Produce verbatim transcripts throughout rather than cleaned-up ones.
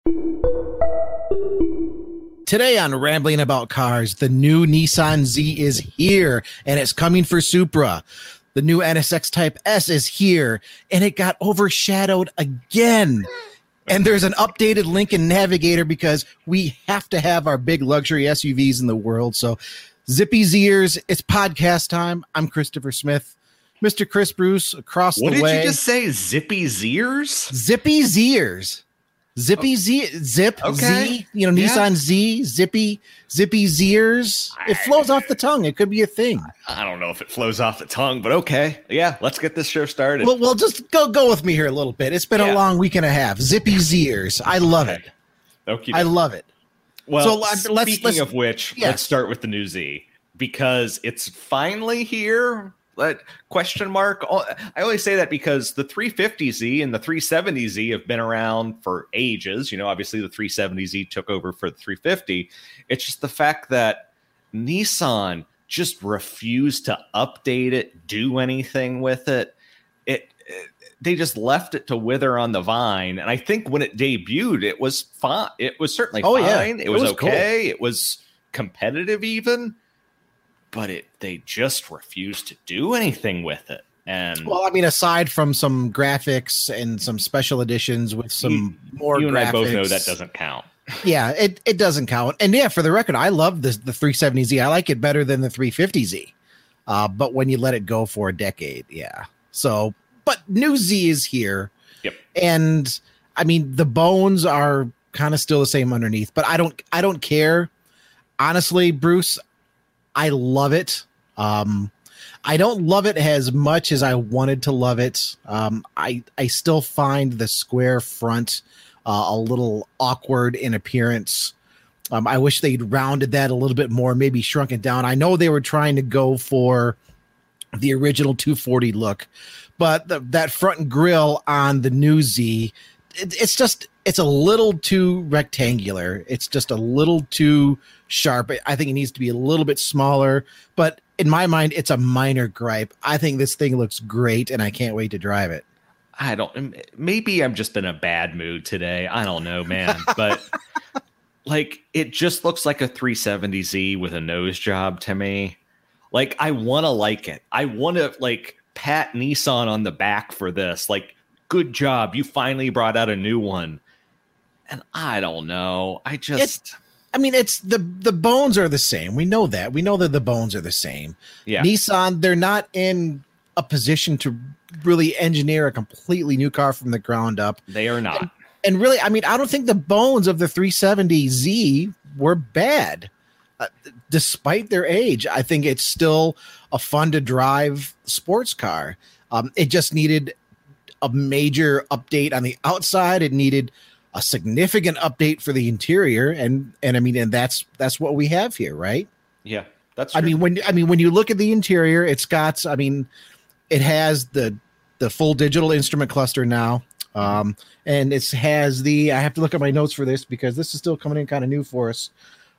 Today on Rambling About Cars, the new Nissan Z is here, and it's coming for Supra. The new N S X Type S is here, and it got overshadowed again. And there's an updated Lincoln Navigator because we have to have our big luxury S U Vs in the world. So Zippy Zers, it's podcast time. I'm Christopher Smith. Mister Chris Bruce across what the way. What did you just say? Zippy Zers? Zippy Zers. Zippy Z, Zip, okay. Z, you know, yeah. Nissan Z, Zippy, Zippy Zers. It flows off the tongue. It could be a thing. I don't know if it flows off the tongue, but okay. Yeah, let's get this show started. Well, well just go go with me here a little bit. It's been yeah. a long week and a half. Zippy Zers. I love it. Okay. I love it. Well, so, let's, let's, speaking let's, of which, yeah. let's start with the new Z because it's finally here. But question mark. I always say that because the three fifty Z and the three seventy Z have been around for ages. You know, obviously the three seventy Z took over for the three fifty. It's just the fact that Nissan just refused to update it, do anything with it. It, it they just left it to wither on the vine. And I think when it debuted, it was fine. It was certainly oh, fine. Yeah. It, was it was okay. Cool. It was competitive even. But it they just refused to do anything with it. And well, I mean, aside from some graphics and some special editions with some you, more you graphics. and I both know that doesn't count. Yeah, it, it doesn't count. And yeah, for the record, I love this the three seventy Z. I like it better than the three fifty Z. Uh, but when you let it go for a decade, yeah. So, but new Z is here. Yep. And I mean, the bones are kind of still the same underneath, but I don't I don't care. Honestly, Bruce, I love it. Um, I don't love it as much as I wanted to love it. Um, I I still find the square front uh, a little awkward in appearance. Um, I wish they'd rounded that a little bit more, maybe shrunk it down. I know they were trying to go for the original two forty look, but the, that front grille on the new Z, it, it's just it's a little too rectangular. It's just a little too sharp. I think it needs to be a little bit smaller, but in my mind, it's a minor gripe. I think this thing looks great, and I can't wait to drive it. I don't. Maybe I'm just in a bad mood today. I don't know, man. But like, it just looks like a three seventy Z with a nose job to me. Like, I want to like it. I want to like pat Nissan on the back for this. Like, good job. You finally brought out a new one. And I don't know. I just. It's, I mean, it's the the bones are the same. We know that. We know that the bones are the same. Yeah. Nissan, they're not in a position to really engineer a completely new car from the ground up. They are not. And, and really, I mean, I don't think the bones of the three seventy Z were bad. Uh, despite their age, I think it's still a fun to drive sports car. Um, it just needed a major update on the outside. It needed a significant update for the interior, and and I mean, and that's that's what we have here, right? Yeah, that's true. I mean, when I mean when you look at the interior, it's got, I mean, it has the the full digital instrument cluster now, um, and it has the. I have to look at my notes for this because this is still coming in kind of new for us.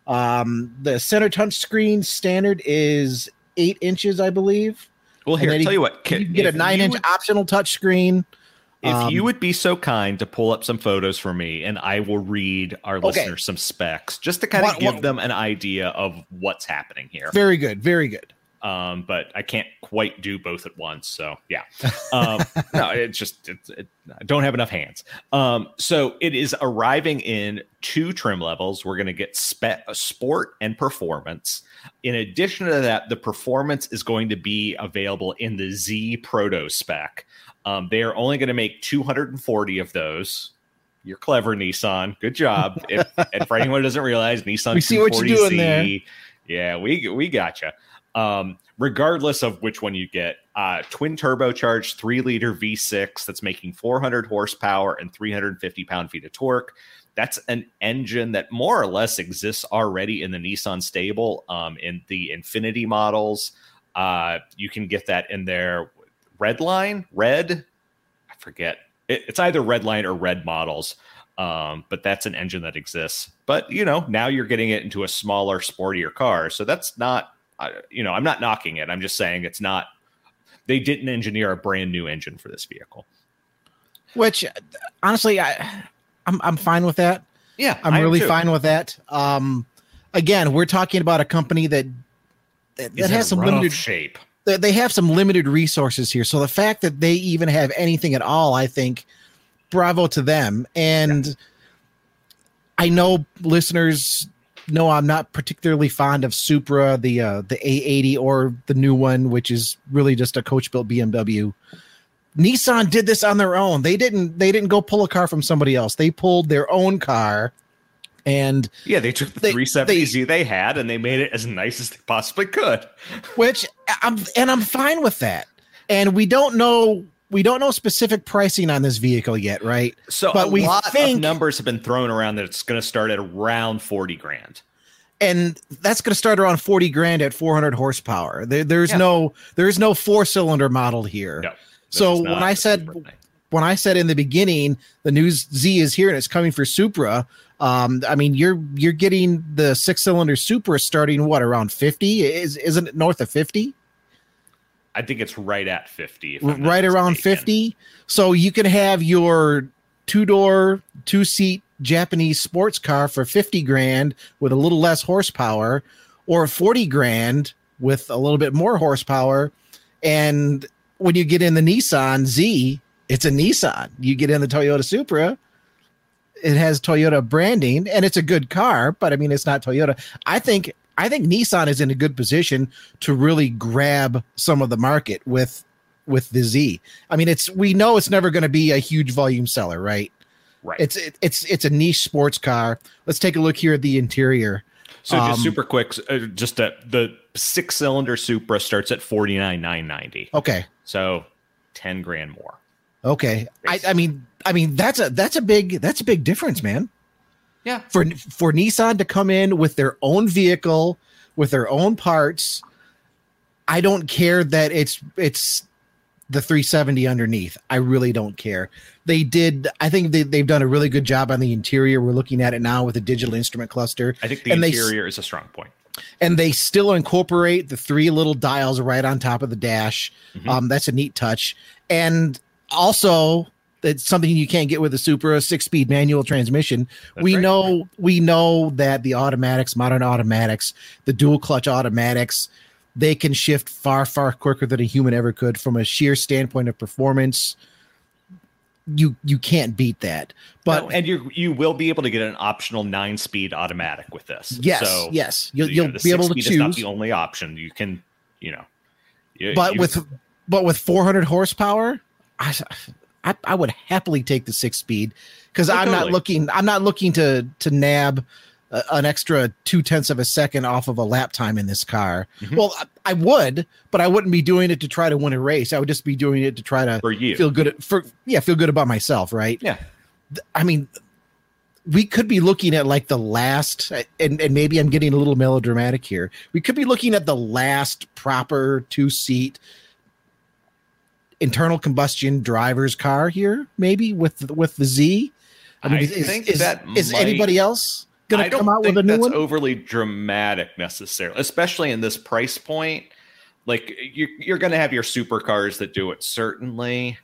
Um, the center touch screen standard is eight inches, I believe. Well, here, tell you, you what, can, you get a nine inch would, optional touch screen. If um, you would be so kind to pull up some photos for me, and I will read our okay. listeners some specs just to kind of give what, them an idea of what's happening here. Very good. Very good. Um, but I can't quite do both at once. So yeah, um, no, it's just, it, it, I don't have enough hands. Um, so it is arriving in two trim levels. We're going to get spe- sport and performance. In addition to that, the performance is going to be available in the Z Proto spec. Um, they are only going to make two hundred forty of those. You're clever, Nissan. Good job. If, and for anyone who doesn't realize, Nissan we see what you're doing there. Yeah, we we gotcha. Um, regardless of which one you get, uh, twin turbocharged three liter V six that's making four hundred horsepower and three hundred fifty pound feet of torque. That's an engine that more or less exists already in the Nissan stable. Um, in the Infinity models, uh, you can get that in their red line, red. I forget. It, it's either red line or red models. Um, but that's an engine that exists. But you know, now you're getting it into a smaller, sportier car. So that's not. You know, I'm not knocking it. I'm just saying it's not. They didn't engineer a brand new engine for this vehicle. Which, honestly, I, I'm I'm fine with that. Yeah, I'm I am really too. fine with that. Um, again, we're talking about a company that that, that Is in has some rough limited shape. they they have some limited resources here. So the fact that they even have anything at all, I think, bravo to them. And yeah. I know listeners know I'm not particularly fond of Supra, the uh, the A eighty, or the new one, which is really just a coach-built B M W. Nissan did this on their own. They didn't they didn't go pull a car from somebody else. They pulled their own car. And yeah, they took the they, three seventy Z they, they had and they made it as nice as they possibly could. Which I'm and I'm fine with that. And we don't know we don't know specific pricing on this vehicle yet, right? So but a we lot think, of numbers have been thrown around that it's going to start at around forty grand. And that's going to start around forty grand at four hundred horsepower. There, there's yeah. no there's no four cylinder model here. No, so when I said when I said in the beginning the new Z is here and it's coming for Supra. Um, I mean, you're you're getting the six cylinder Supra starting what around fifty? Is isn't it north of fifty? I think it's right at fifty. Right around fifty. So you can have your two door, two seat Japanese sports car for fifty grand with a little less horsepower, or forty grand with a little bit more horsepower. And when you get in the Nissan Z, it's a Nissan. You get in the Toyota Supra. It has Toyota branding and it's a good car, but I mean, it's not Toyota. I think, I think Nissan is in a good position to really grab some of the market with, with the Z. I mean, it's, we know it's never going to be a huge volume seller, right? Right. It's, it, it's, it's a niche sports car. Let's take a look here at the interior. So just um, super quick, uh, just that the six cylinder Supra starts at forty-nine thousand nine hundred ninety. Okay. So ten grand more. Okay. I, I mean, I mean, that's a, that's a big, that's a big difference, man. Yeah. For, for Nissan to come in with their own vehicle, with their own parts. I don't care that it's, it's the three seventy underneath. I really don't care. They did. I think they, they've done a really good job on the interior. We're looking at it now with a digital instrument cluster. I think the and interior they, is a strong point. And they still incorporate the three little dials right on top of the dash. Mm-hmm. Um, that's a neat touch. And also, it's something you can't get with a Supra, six-speed manual transmission. That's we right. know we know that the automatics, modern automatics, the dual clutch automatics, they can shift far, far quicker than a human ever could from a sheer standpoint of performance. You you can't beat that. But no, and you you will be able to get an optional nine-speed automatic with this. Yes, so, yes, you'll you you'll know, be able to choose. Is not the only option. You can, you know, you, but you, with but with four hundred horsepower, I. I, I would happily take the six speed because oh, I'm totally. not looking. I'm not looking to to nab uh, an extra two tenths of a second off of a lap time in this car. Mm-hmm. Well, I, I would, but I wouldn't be doing it to try to win a race. I would just be doing it to try to for you. feel good for yeah, feel good about myself, right? Yeah. I mean, we could be looking at like the last, and and maybe I'm getting a little melodramatic here. We could be looking at the last proper two seat internal combustion driver's car here, maybe with with the Z. I mean, I is, think is, that is might, anybody else going to come out with a new that's one? Overly dramatic, necessarily, especially in this price point. Like you're you're going to have your supercars that do it, certainly.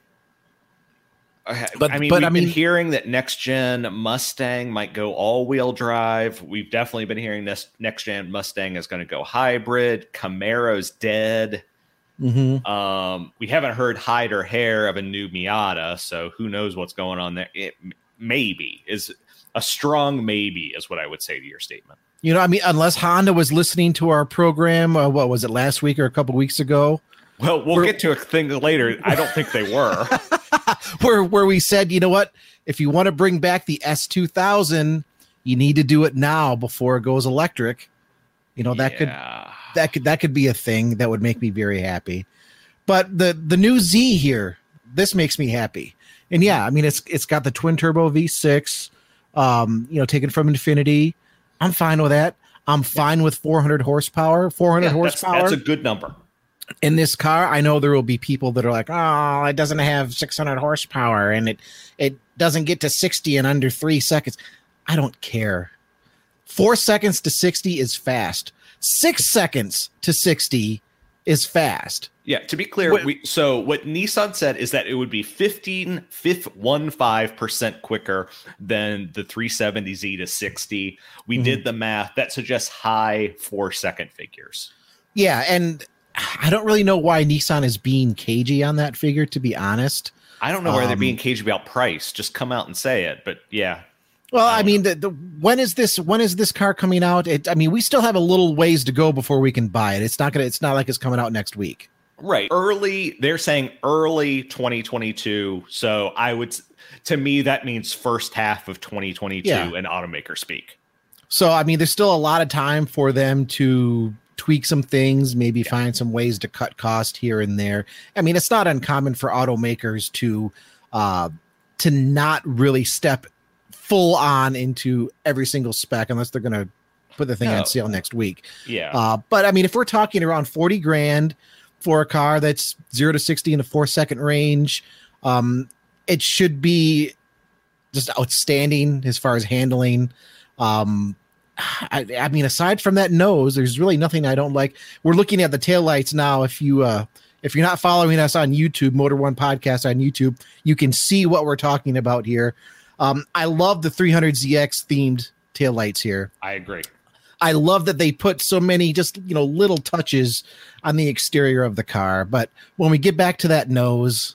But I mean, but, we've I mean, been hearing that next gen Mustang might go all wheel drive. We've definitely been hearing this next gen Mustang is going to go hybrid. Camaro's dead. Mm-hmm. Um, we haven't heard hide or hair of a new Miata, so who knows what's going on there. It maybe is a strong maybe is what I would say to your statement. You know, I mean, unless Honda was listening to our program, uh, what was it, last week or a couple weeks ago? Well, we'll where, get to a thing later. I don't think they were. where where we said, you know what, if you want to bring back the S two thousand, you need to do it now before it goes electric. You know, that yeah. could that could that could be a thing that would make me very happy. But the the new Z here, this makes me happy. And yeah, I mean it's it's got the twin turbo V six, um, you know, taken from Infiniti. I'm fine with that. I'm fine yeah. with four hundred horsepower. four hundred yeah, horsepower. That's, that's a good number. In this car, I know there will be people that are like, "Oh, it doesn't have six hundred horsepower and it it doesn't get to sixty in under three seconds." I don't care. Four seconds to sixty is fast. Six seconds to sixty is fast. Yeah, to be clear, what, we, so what Nissan said is that it would be fifteen percent quicker than the three seventy Z to sixty. We mm-hmm. did the math. That suggests high four-second figures. Yeah, and I don't really know why Nissan is being cagey on that figure, to be honest. I don't know why um, they're being cagey about price. Just come out and say it, but yeah. Well, I, I mean, the, the, when is this? When is this car coming out? It, I mean, we still have a little ways to go before we can buy it. It's not gonna. It's not like it's coming out next week. Right. Early, they're saying early twenty twenty-two. So I would, to me, that means first half of twenty twenty-two yeah. in automaker speak. So, I mean, there's still a lot of time for them to tweak some things, maybe yeah. find some ways to cut cost here and there. I mean, it's not uncommon for automakers to, uh, to not really step full on into every single spec unless they're going to put the thing no. on sale next week. Yeah. Uh, but I mean, if we're talking around forty grand, for a car that's zero to sixty in a four second range, um, it should be just outstanding as far as handling. Um, I, I mean, aside from that nose, there's really nothing I don't like. We're looking at the taillights now. If you, uh, if you're not following us on YouTube, Motor One Podcast on YouTube, you can see what we're talking about here. Um, I love the three hundred Z X themed taillights here. I agree. I love that they put so many just, you know, little touches on the exterior of the car. But when we get back to that nose,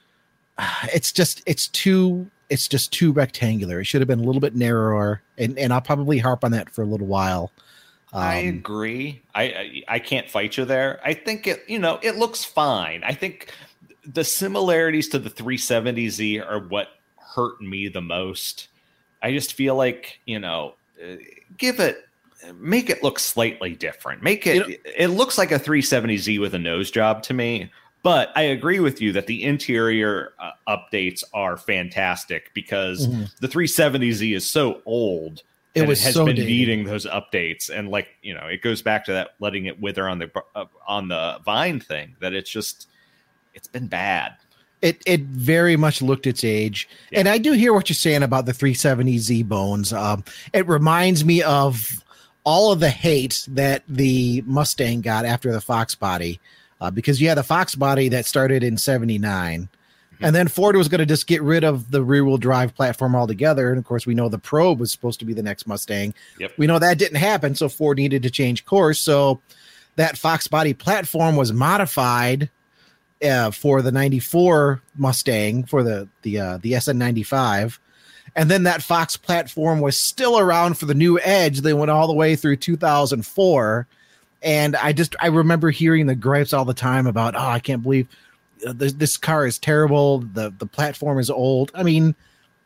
it's just, it's too, it's just too rectangular. It should have been a little bit narrower. And, and I'll probably harp on that for a little while. Um, I agree. I, I I can't fight you there. I think it, you know, it looks fine. I think the similarities to the three seventy Z are what hurt me the most. I just feel like, you know, give it, make it look slightly different. Make it, you know, it looks like a three seventy Z with a nose job to me, but I agree with you that the interior uh, updates are fantastic because mm-hmm. the three seventy Z is so old. It was it has so been dated. needing those updates. And like, you know, it goes back to that, letting it wither on the, uh, on the vine thing, that it's just, it's been bad. It it very much looked its age. Yeah. And I do hear what you're saying about the three seventy Z bones. Um, it reminds me of all of the hate that the Mustang got after the Fox body, uh, because you had the Fox body that started in seventy-nine, mm-hmm. and then Ford was going to just get rid of the rear wheel drive platform altogether. And of course, we know the Probe was supposed to be the next Mustang. Yep. We know that didn't happen, so Ford needed to change course. So that Fox body platform was modified uh, for the ninety-four Mustang, for the the uh, the S N ninety-five. And then that Fox platform was still around for the new Edge. They went all the way through two thousand four. And I just, I remember hearing the gripes all the time about, oh, I can't believe this, this car is terrible. The, the platform is old. I mean,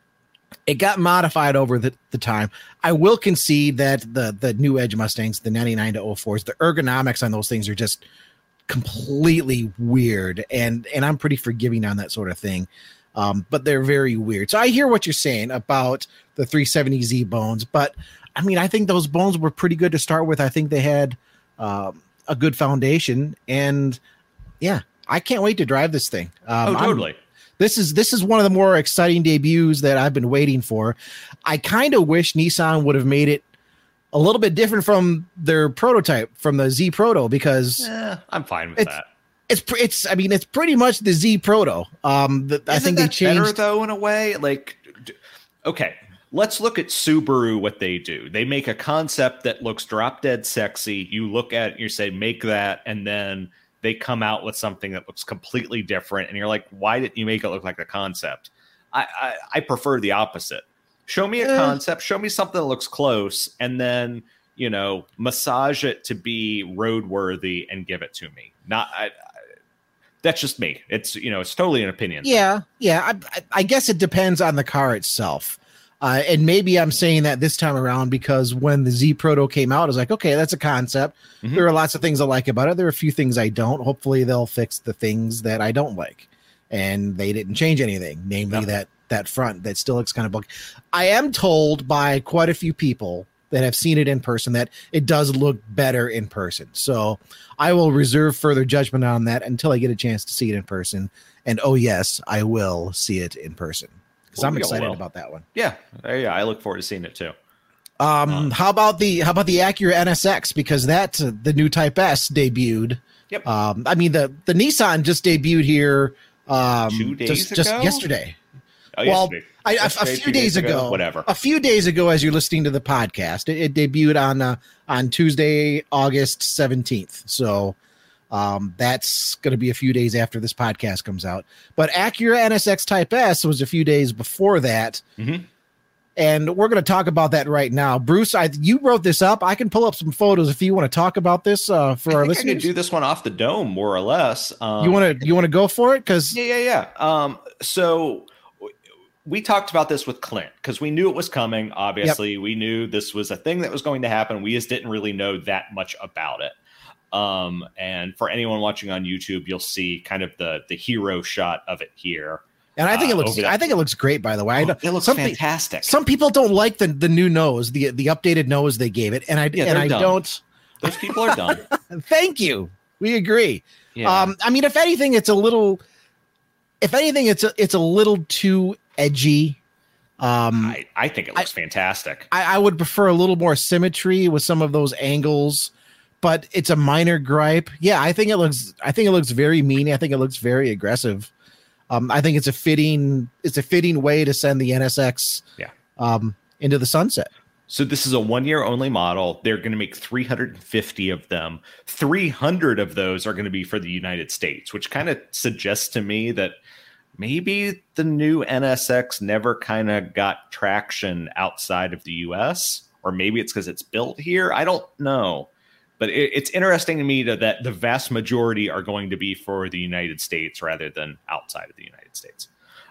it got modified over the, the time. I will concede that the, the new Edge Mustangs, the ninety-nine to oh fours, the ergonomics on those things are just completely weird. And, and I'm pretty forgiving on that sort of thing. Um, but they're very weird. So I hear what you're saying about the three seventy Z bones, but I mean, I think those bones were pretty good to start with. I think they had um, a good foundation, and yeah, I can't wait to drive this thing. Um, oh, totally. I'm, this is this is one of the more exciting debuts that I've been waiting for. I kind of wish Nissan would have made it a little bit different from their prototype, from the Z Proto, because eh, I'm fine with it's, that. It's it's I mean it's pretty much the Z Proto. Um, the, I think that they changed better though in a way. Like, okay, let's look at Subaru. What they do, they make a concept that looks drop dead sexy. You look at it, you say make that, and then they come out with something that looks completely different, and you're like, why didn't you make it look like a concept? I I, I prefer the opposite. Show me a uh, concept. Show me something that looks close, and then you know massage it to be roadworthy and give it to me. Not. I, That's just me. It's, you know, it's totally an opinion. Yeah. Yeah. I, I guess it depends on the car itself. Uh, and maybe I'm saying that this time around because when the Z Proto came out, I was like, okay, that's a concept. Mm-hmm. There are lots of things I like about it. There are a few things I don't. Hopefully they'll fix the things that I don't like. And they didn't change anything, namely no. that, that front that still looks kind of bulky. I am told by quite a few people that have seen it in person that it does look better in person. So I will reserve further judgment on that until I get a chance to see it in person. And oh yes, I will see it in person because well, I'm excited about that one. Yeah. Yeah. I look forward to seeing it too. Um, um, how about the how about the Acura N S X, because that uh, the new Type S debuted. Yep. Um, I mean the the Nissan just debuted here um, two days just, ago? just yesterday. Oh, well, yesterday. I, yesterday, a, a few days, days ago, ago, whatever. A few days ago, as you're listening to the podcast, it, it debuted on uh, on Tuesday, August seventeenth. So um, that's going to be a few days after this podcast comes out. But Acura N S X Type S was a few days before that. Mm-hmm. And we're going to talk about that right now. Bruce, I, you wrote this up. I can pull up some photos if you want to talk about this uh, for I our think listeners. I could do this one off the dome, more or less. Um, you want to you want to go for it? Because yeah, yeah, yeah. Um, so we talked about this with Clint because we knew it was coming. Obviously, yep. we knew this was a thing that was going to happen. We just didn't really know that much about it. Um, and for anyone watching on YouTube, you'll see kind of the the hero shot of it here. And I think it uh, looks. I think it looks great. By the way, oh, it looks some fantastic. Pe- some people don't like the, the new nose, the the updated nose they gave it, and I yeah, and I dumb. don't. Those people are dumb. Thank you. We agree. Yeah. Um, I mean, if anything, it's a little. If anything, it's a, it's a little too edgy. Um, I, I think it looks I, fantastic. I, I would prefer a little more symmetry with some of those angles, but it's a minor gripe. Yeah, I think it looks. I think it looks very mean. I think it looks very aggressive. Um, I think it's a fitting it's a fitting way to send the N S X yeah. um, into the sunset. So this is a one year only model. They're going to make three hundred fifty of them. three hundred of those are going to be for the United States, which kind of suggests to me that maybe the new N S X never kind of got traction outside of the U S, or maybe it's because it's built here. I don't know. But it, it's interesting to me to, that the vast majority are going to be for the United States rather than outside of the United States.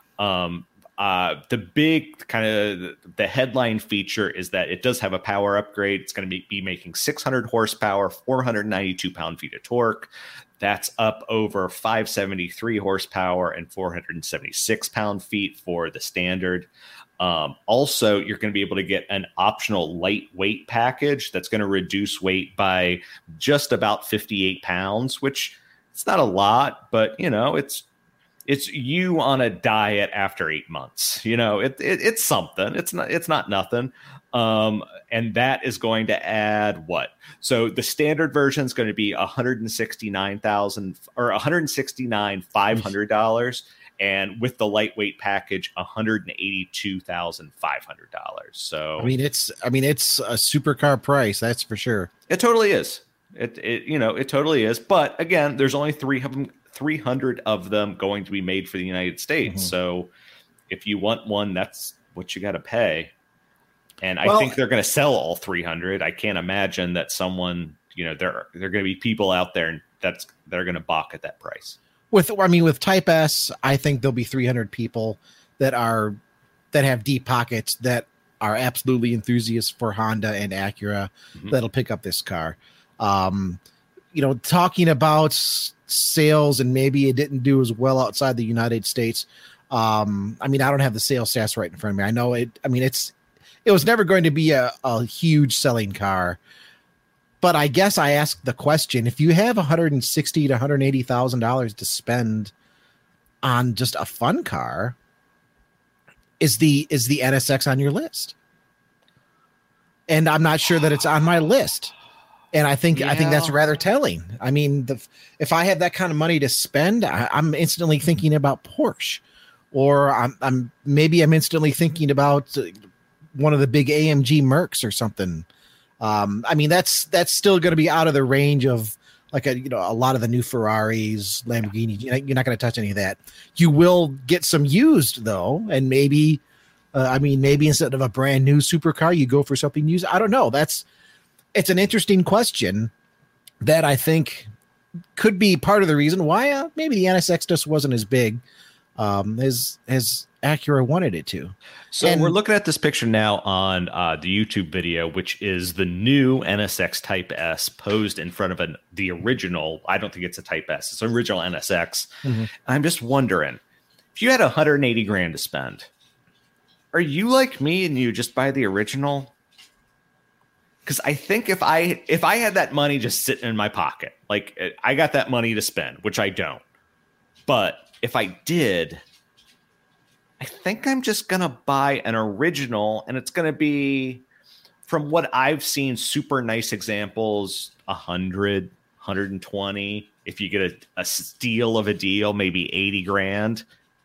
Um, uh, the big kind of the headline feature is that it does have a power upgrade. It's going to be, be making six hundred horsepower, four hundred ninety-two pound-feet of torque. That's up over five seventy-three horsepower and four hundred seventy-six pound-feet for the standard. Um, also, you're going to be able to get an optional lightweight package that's going to reduce weight by just about fifty-eight pounds, which it's not a lot, but you know, it's it's you on a diet after eight months. You know, it, it it's something. It's not it's not nothing. Um, and that is going to add what? So the standard version is going to be one hundred sixty-nine thousand or one hundred sixty-nine thousand five hundred dollars. And with the lightweight package, one hundred eighty-two thousand five hundred dollars. So I mean, it's I mean, it's a supercar price, that's for sure. It totally is. It it you know it totally is. But again, there's only three of them, three hundred of them going to be made for the United States. Mm-hmm. So if you want one, that's what you got to pay. And well, I think they're going to sell all three hundred. I can't imagine that someone you know there there are going to be people out there that's that are going to balk at that price. With, I mean, with Type S, I think there'll be three hundred people that are that have deep pockets that are absolutely enthusiasts for Honda and Acura mm-hmm. that'll pick up this car. Um, you know, talking about sales and maybe it didn't do as well outside the United States. Um, I mean, I don't have the sales stats right in front of me. I know it. I mean, it's it was never going to be a, a huge selling car. But I guess I asked the question: if you have one hundred sixty to one hundred eighty thousand dollars to spend on just a fun car, is the is the N S X on your list? And I'm not sure that it's on my list. And I think yeah. I think that's rather telling. I mean, the, if I have that kind of money to spend, I, I'm instantly thinking about Porsche, or I'm, I'm maybe I'm instantly thinking about one of the big A M G Mercs or something. Um, I mean, that's that's still going to be out of the range of like a you know a lot of the new Ferraris, Lamborghini. You're not going to touch any of that. You will get some used though, and maybe, uh, I mean, maybe instead of a brand new supercar, you go for something used. I don't know. That's it's an interesting question that I think could be part of the reason why uh, maybe the N S X just wasn't as big um, as as Acura wanted it to. So and we're looking at this picture now on uh, the YouTube video, which is the new N S X Type S posed in front of an, the original. I don't think it's a Type S. It's an original N S X. Mm-hmm. I'm just wondering, if you had one hundred eighty grand to spend, are you like me and you just buy the original? Because I think if I if I had that money just sitting in my pocket, like I got that money to spend, which I don't. But if I did, I think I'm just going to buy an original, and it's going to be from what I've seen, super nice examples, one hundred, one hundred twenty. If you get a, a steal of a deal, maybe eighty grand.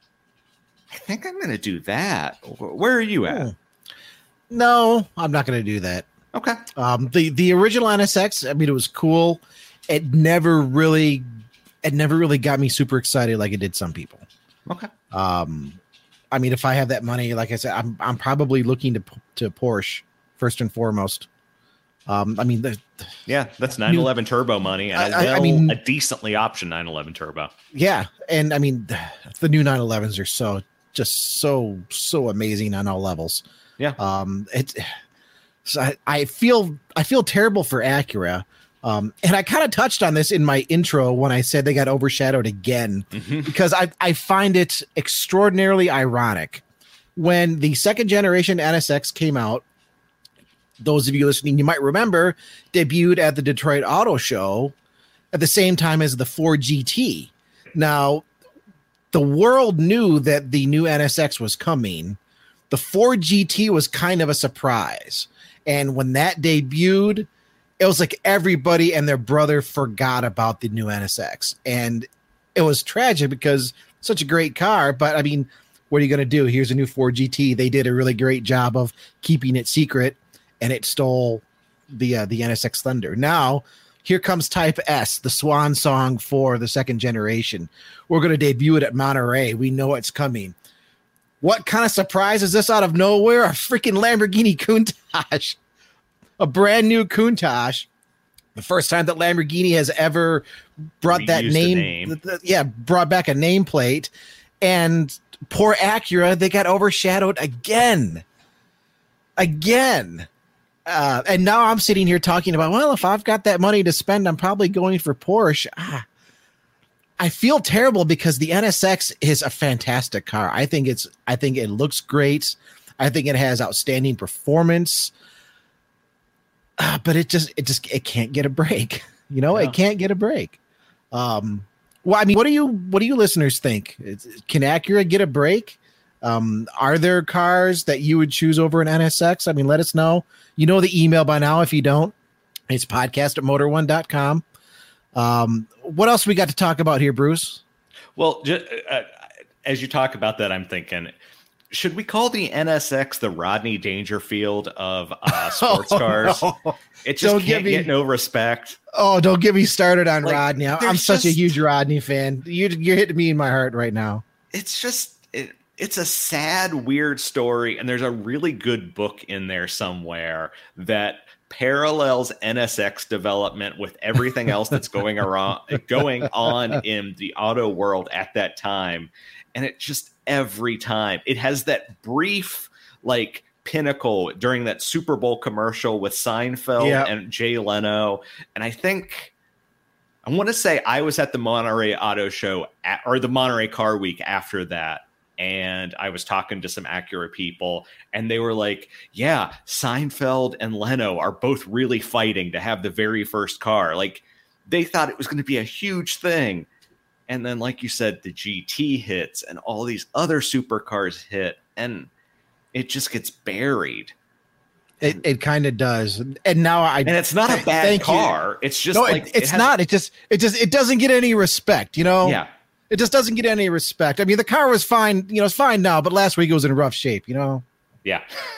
I think I'm going to do that. Where are you at? Oh. No, I'm not going to do that. Okay. Um, the, the original N S X, I mean, it was cool. It never really, it never really got me super excited like it did some people. Okay. Um, I mean, if I have that money, like I said, I'm I'm probably looking to to Porsche first and foremost. Um, I mean, the, yeah, that's nine eleven turbo money, and I, well, I mean, a decently optioned nine eleven turbo. Yeah, and I mean, the new nine elevens are so just so so amazing on all levels. Yeah. Um, it. So I, I feel I feel terrible for Acura. Um, and I kind of touched on this in my intro when I said they got overshadowed again, mm-hmm. because I, I find it extraordinarily ironic. When the second generation N S X came out, those of you listening, you might remember, debuted at the Detroit Auto Show at the same time as the Ford G T. Now, the world knew that the new N S X was coming. The Ford G T was kind of a surprise. And when that debuted, it was like everybody and their brother forgot about the new N S X. And it was tragic because such a great car. But I mean, what are you going to do? Here's a new Ford G T. They did a really great job of keeping it secret, and it stole the uh, the N S X thunder. Now, here comes Type S, the swan song for the second generation. We're going to debut it at Monterey. We know it's coming. What kind of surprise is this out of nowhere? A freaking Lamborghini Countach. A brand new Countach. The first time that Lamborghini has ever brought Reused that name, name. Th- th- yeah, brought back a nameplate. And poor Acura, they got overshadowed again. Again. Uh, and now I'm sitting here talking about, well, if I've got that money to spend, I'm probably going for Porsche. Ah, I feel terrible because the N S X is a fantastic car. I think it's, I think it looks great. I think it has outstanding performance. Uh, but it just, it just, it can't get a break. You know, yeah. It can't get a break. Um, well, I mean, what do you, what do you listeners think? It's, can Acura get a break? Um, are there cars that you would choose over an N S X? I mean, let us know. You know the email by now. If you don't, it's podcast at motor one dot com. Um, what else we got to talk about here, Bruce? Well, just, uh, as you talk about that, I'm thinking, should we call the N S X the Rodney Dangerfield of uh, sports oh, cars? No. It just don't can't me, get no respect. Oh, don't get me started on like, Rodney. I'm such just, a huge Rodney fan. You, you're hitting me in my heart right now. It's just, it, it's a sad, weird story. And there's a really good book in there somewhere that parallels N S X development with everything else that's going around, going on in the auto world at that time. And it just, every time it has that brief like pinnacle during that Super Bowl commercial with Seinfeld yep. and Jay Leno. And I think I want to say I was at the Monterey Auto Show at, or the Monterey Car Week after that. And I was talking to some Acura people and they were like, yeah, Seinfeld and Leno are both really fighting to have the very first car. Like they thought it was going to be a huge thing. And then, like you said, the G T hits and all these other supercars hit, and it just gets buried. It it kind of does. And now I and it's not a bad car. You. It's just no, like it, it's it has, not. It just it just it doesn't get any respect. You know. Yeah. It just doesn't get any respect. I mean, the car was fine. You know, it's fine now, but last week it was in rough shape. You know. Yeah.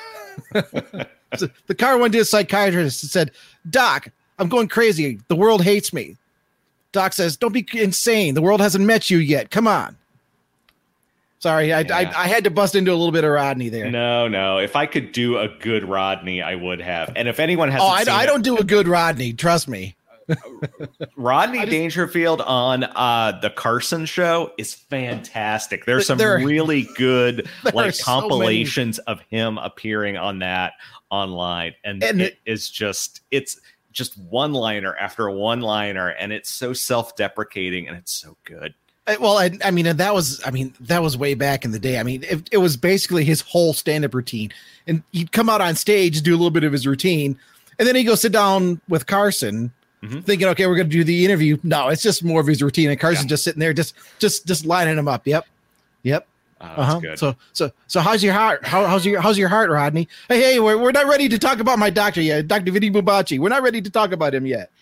So the car went to a psychiatrist and said, "Doc, I'm going crazy. The world hates me." Doc says, "Don't be insane. The world hasn't met you yet. Come on." Sorry, I, yeah. I I had to bust into a little bit of Rodney there. No, no. If I could do a good Rodney, I would have. And if anyone has, oh, I, I don't do a good Rodney. Trust me. Rodney just, Dangerfield on uh, the Carson show is fantastic. There's some there, really good like so compilations many. of him appearing on that online, and, and it, it is just it's. just one liner after one liner. And it's so self-deprecating and it's so good. Well, I, I mean, that was, I mean, that was way back in the day. I mean, it, it was basically his whole stand-up routine, and he'd come out on stage, do a little bit of his routine. And then he'd go sit down with Carson mm-hmm. thinking, okay, we're going to do the interview. No, it's just more of his routine. And Carson's yeah. just sitting there, just, just, just lining him up. Yep. Yep. Oh, that's uh-huh. good. So so so how's your heart? How, how's your how's your heart, Rodney? Hey hey, we're we're not ready to talk about my doctor yet, Doctor Vinny Bubachi. We're not ready to talk about him yet.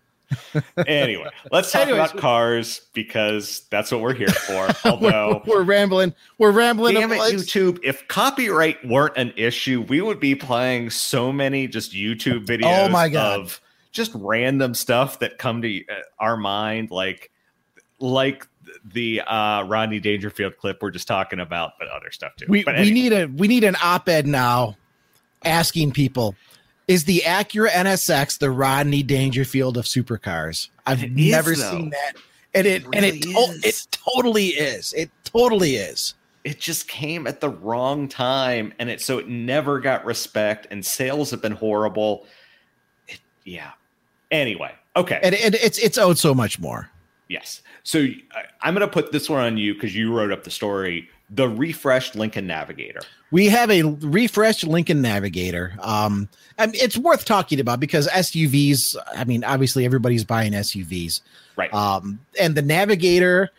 Anyway, let's talk Anyways, about cars because that's what we're here for. Although we're, we're rambling, we're rambling. Damn it, about- YouTube! If copyright weren't an issue, we would be playing so many just YouTube videos Oh my God. of just random stuff that come to uh, our mind, like like the uh, Rodney Dangerfield clip we're just talking about, but other stuff too. We but we anyway. need a we need an op-ed now, asking people, is the Acura N S X the Rodney Dangerfield of supercars? I've It is, never though. seen that, and it, It and it really to- is. it totally is. It totally is. It just came at the wrong time, and it so it never got respect, and sales have been horrible. It, yeah. Anyway, okay. And, and it's it's owed so much more. Yes. So I, I'm going to put this one on you because you wrote up the story. The refreshed Lincoln Navigator. We have a refreshed Lincoln Navigator. Um, I mean, it's worth talking about because S U Vs. I mean, obviously everybody's buying S U Vs, Right. um, and the Navigator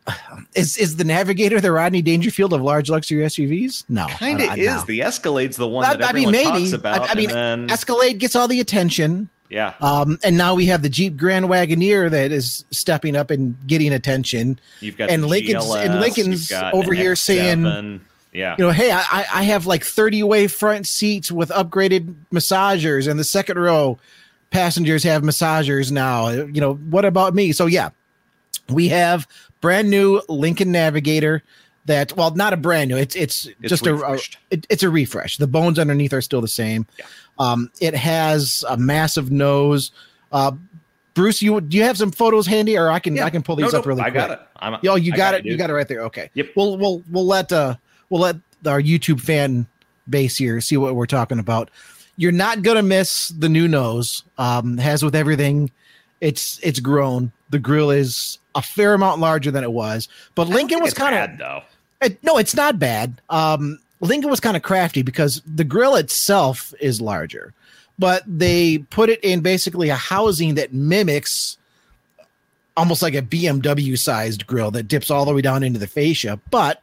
is is the Navigator the Rodney Dangerfield of large luxury S U Vs? No, kind I- of I- is. no. The Escalade's the one I- that I mean, everyone maybe. talks about. I- I mean, and then, Escalade gets all the attention. yeah. Um, and now we have the Jeep Grand Wagoneer that is stepping up and getting attention. You've got and the Lincoln's- G L S, and Lincoln's you've got over an here X saying, seven. Yeah. You know, hey, I, I have like thirty way front seats with upgraded massagers, and the second row passengers have massagers now. You know, what about me? So yeah, we have brand new Lincoln Navigator. That well, not a brand new. It's it's, It's just a, a refreshed. it, it's a refresh. The bones underneath are still the same. Yeah. Um, it has a massive nose. Uh, Bruce, you do you have some photos handy, or I can Yeah. I can pull No, these no, up really I quick. got it. I'm, Oh, you I got, it. You dude. got it right there. Okay. Yep. We'll we'll we'll let uh we'll let our YouTube fan base here see what we're talking about. You're not gonna miss the new nose. Um, as with everything, it's it's grown. The grill is a fair amount larger than it was, but I don't Lincoln think was it's kind bad, of though. it, no, it's not bad. Um, Lincoln was kind of crafty because the grill itself is larger, but they put it in basically a housing that mimics almost like a B M W sized grill that dips all the way down into the fascia. But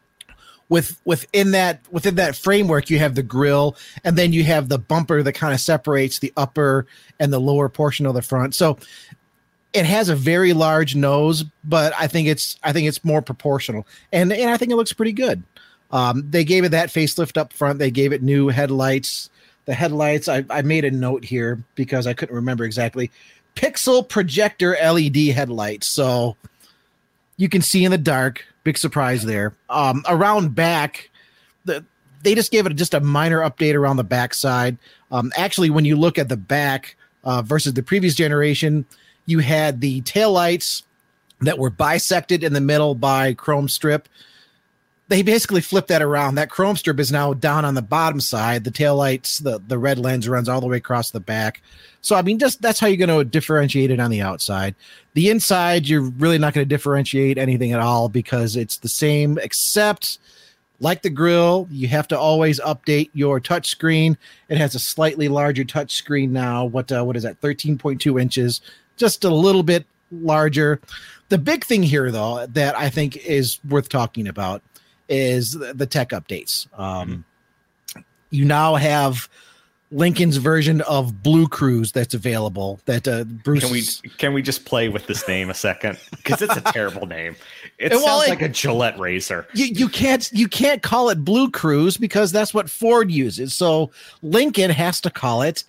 with within that within that framework, you have the grill, and then you have the bumper that kind of separates the upper and the lower portion of the front. So it has a very large nose, but I think it's I think it's more proportional, and and I think it looks pretty good. Um, they gave it that facelift up front. They gave it new headlights. The headlights, I, I made a note here because I couldn't remember exactly. Pixel projector L E D headlights, so you can see in the dark. Big surprise there. Um, around back, the they just gave it just a minor update around the back side. Um, actually, when you look at the back uh, versus the previous generation, you had the taillights that were bisected in the middle by chrome strip. They basically flipped that around. That chrome strip is now down on the bottom side. The taillights, the, the red lens runs all the way across the back. So, I mean, just that's how you're going to differentiate it on the outside. The inside, you're really not going to differentiate anything at all because it's the same, except like the grill, you have to always update your touch screen. It has a slightly larger touch screen now. What uh, what is that? thirteen point two inches, just a little bit larger. The big thing here, though, that I think is worth talking about is the, the tech updates. Um, mm-hmm. You now have Lincoln's version of Blue Cruise that's available. That uh, Bruce Can we can we just play with this name a second? Because it's a terrible name. It Well, sounds it- like a Gillette razor. you, you can't you can't call it Blue Cruise because that's what Ford uses. So Lincoln has to call it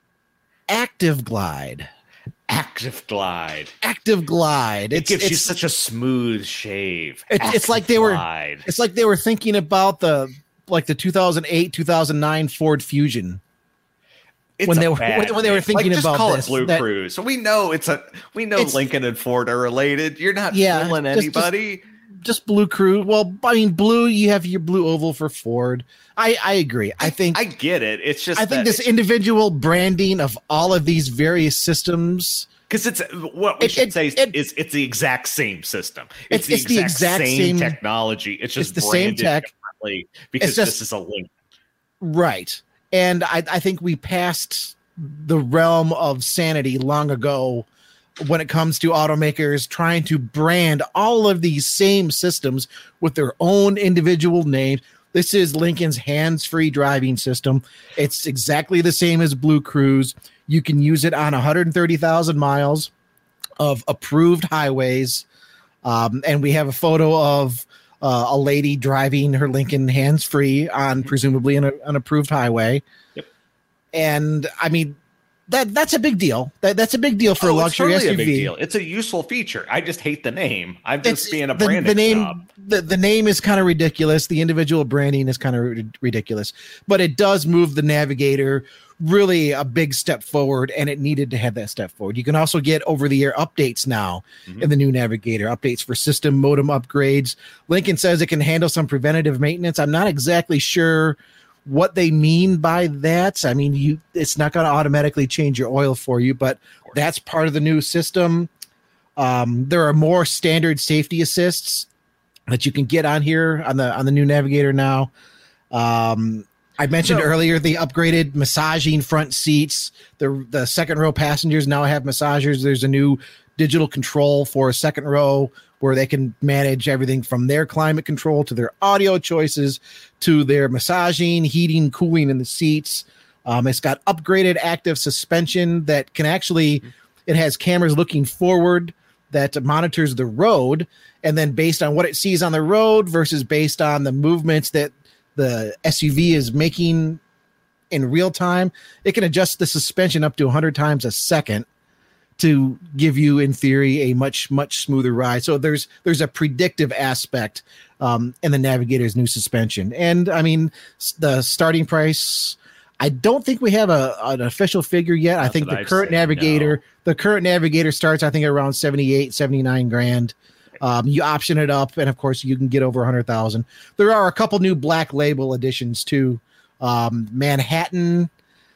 Active Glide. Active Glide. Active Glide. It It's gives you it's, such a smooth shave. It's- it's like they were- Glide. it's like they were thinking about the like the two thousand eight two thousand nine Ford Fusion. It's when a they were- bad when- when they were name. thinking like, just about call this, it Blue that- Cruise. So we know it's a we know It's- Lincoln and Ford are related. You're not Yeah, fooling just- anybody. Just Blue Cruise. Well, I mean, blue. You have your blue oval for Ford. I I agree. I think I get it. It's just I think that- this individual branding of all of these various systems. Because it's what we It- should it- say it- is it's the exact same system. It's- It's, the, it's the exact exact same, same- technology. It's just it's the same branded tech. differently because It's just- this is a link. Right. And I, I think we passed the realm of sanity long ago when it comes to automakers trying to brand all of these same systems with their own individual names. This is Lincoln's hands-free driving system. It's exactly the same as Blue Cruise. You can use it on one hundred thirty thousand miles of approved highways. Um, and we have a photo of uh, a lady driving her Lincoln hands-free on presumably an, an approved highway. Yep. And I mean, that that's a big deal. That that's a big deal for oh, a luxury it's totally S U V. A big deal. It's a useful feature. I just hate the name. I'm just It's, being a the, branding the name. job. The, the name is kind of ridiculous. The individual branding is kind of ri- ridiculous, but it does move the Navigator really a big step forward, and it needed to have that step forward. You can also get over-the-air updates now mm-hmm. in the new Navigator, updates for system modem upgrades. Lincoln says it can handle some preventative maintenance. I'm not exactly sure what they mean by that. I mean, you it's not going to automatically change your oil for you, but that's part of the new system. Um, there are more standard safety assists that you can get on here on the on the new Navigator now. Um, I mentioned so, earlier the upgraded massaging front seats. The the second row passengers now have massagers. There's a new digital control for a second row where they can manage everything from their climate control to their audio choices to their massaging, heating, cooling in the seats. Um, it's got upgraded active suspension that can actually, it has cameras looking forward that monitors the road. And then based on what it sees on the road versus based on the movements that the S U V is making in real time, it can adjust the suspension up to one hundred times a second to give you, in theory, a much, much smoother ride. So there's there's a predictive aspect um, in the Navigator's new suspension. And I mean, the starting price, I don't think we have a an official figure yet. That's I think the I've current Navigator, no. the current Navigator starts, I think, around seventy-eight, seventy-nine grand. Um, you option it up, and of course, you can get over one hundred thousand. There are a couple new black label editions too. Um, Manhattan,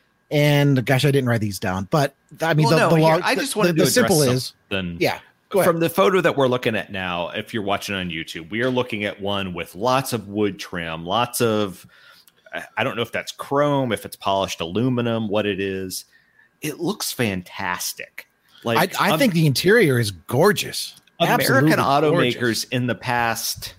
and gosh, I didn't write these down, but I mean, well, the, no, the, here, I just wanted the, to the simple is, then yeah. From the photo that we're looking at now, if you're watching on YouTube, we are looking at one with lots of wood trim, lots of, I don't know if that's chrome, if it's polished aluminum, what it is. It looks fantastic. Like I, I um, think the interior is gorgeous. American automakers gorgeous. In the past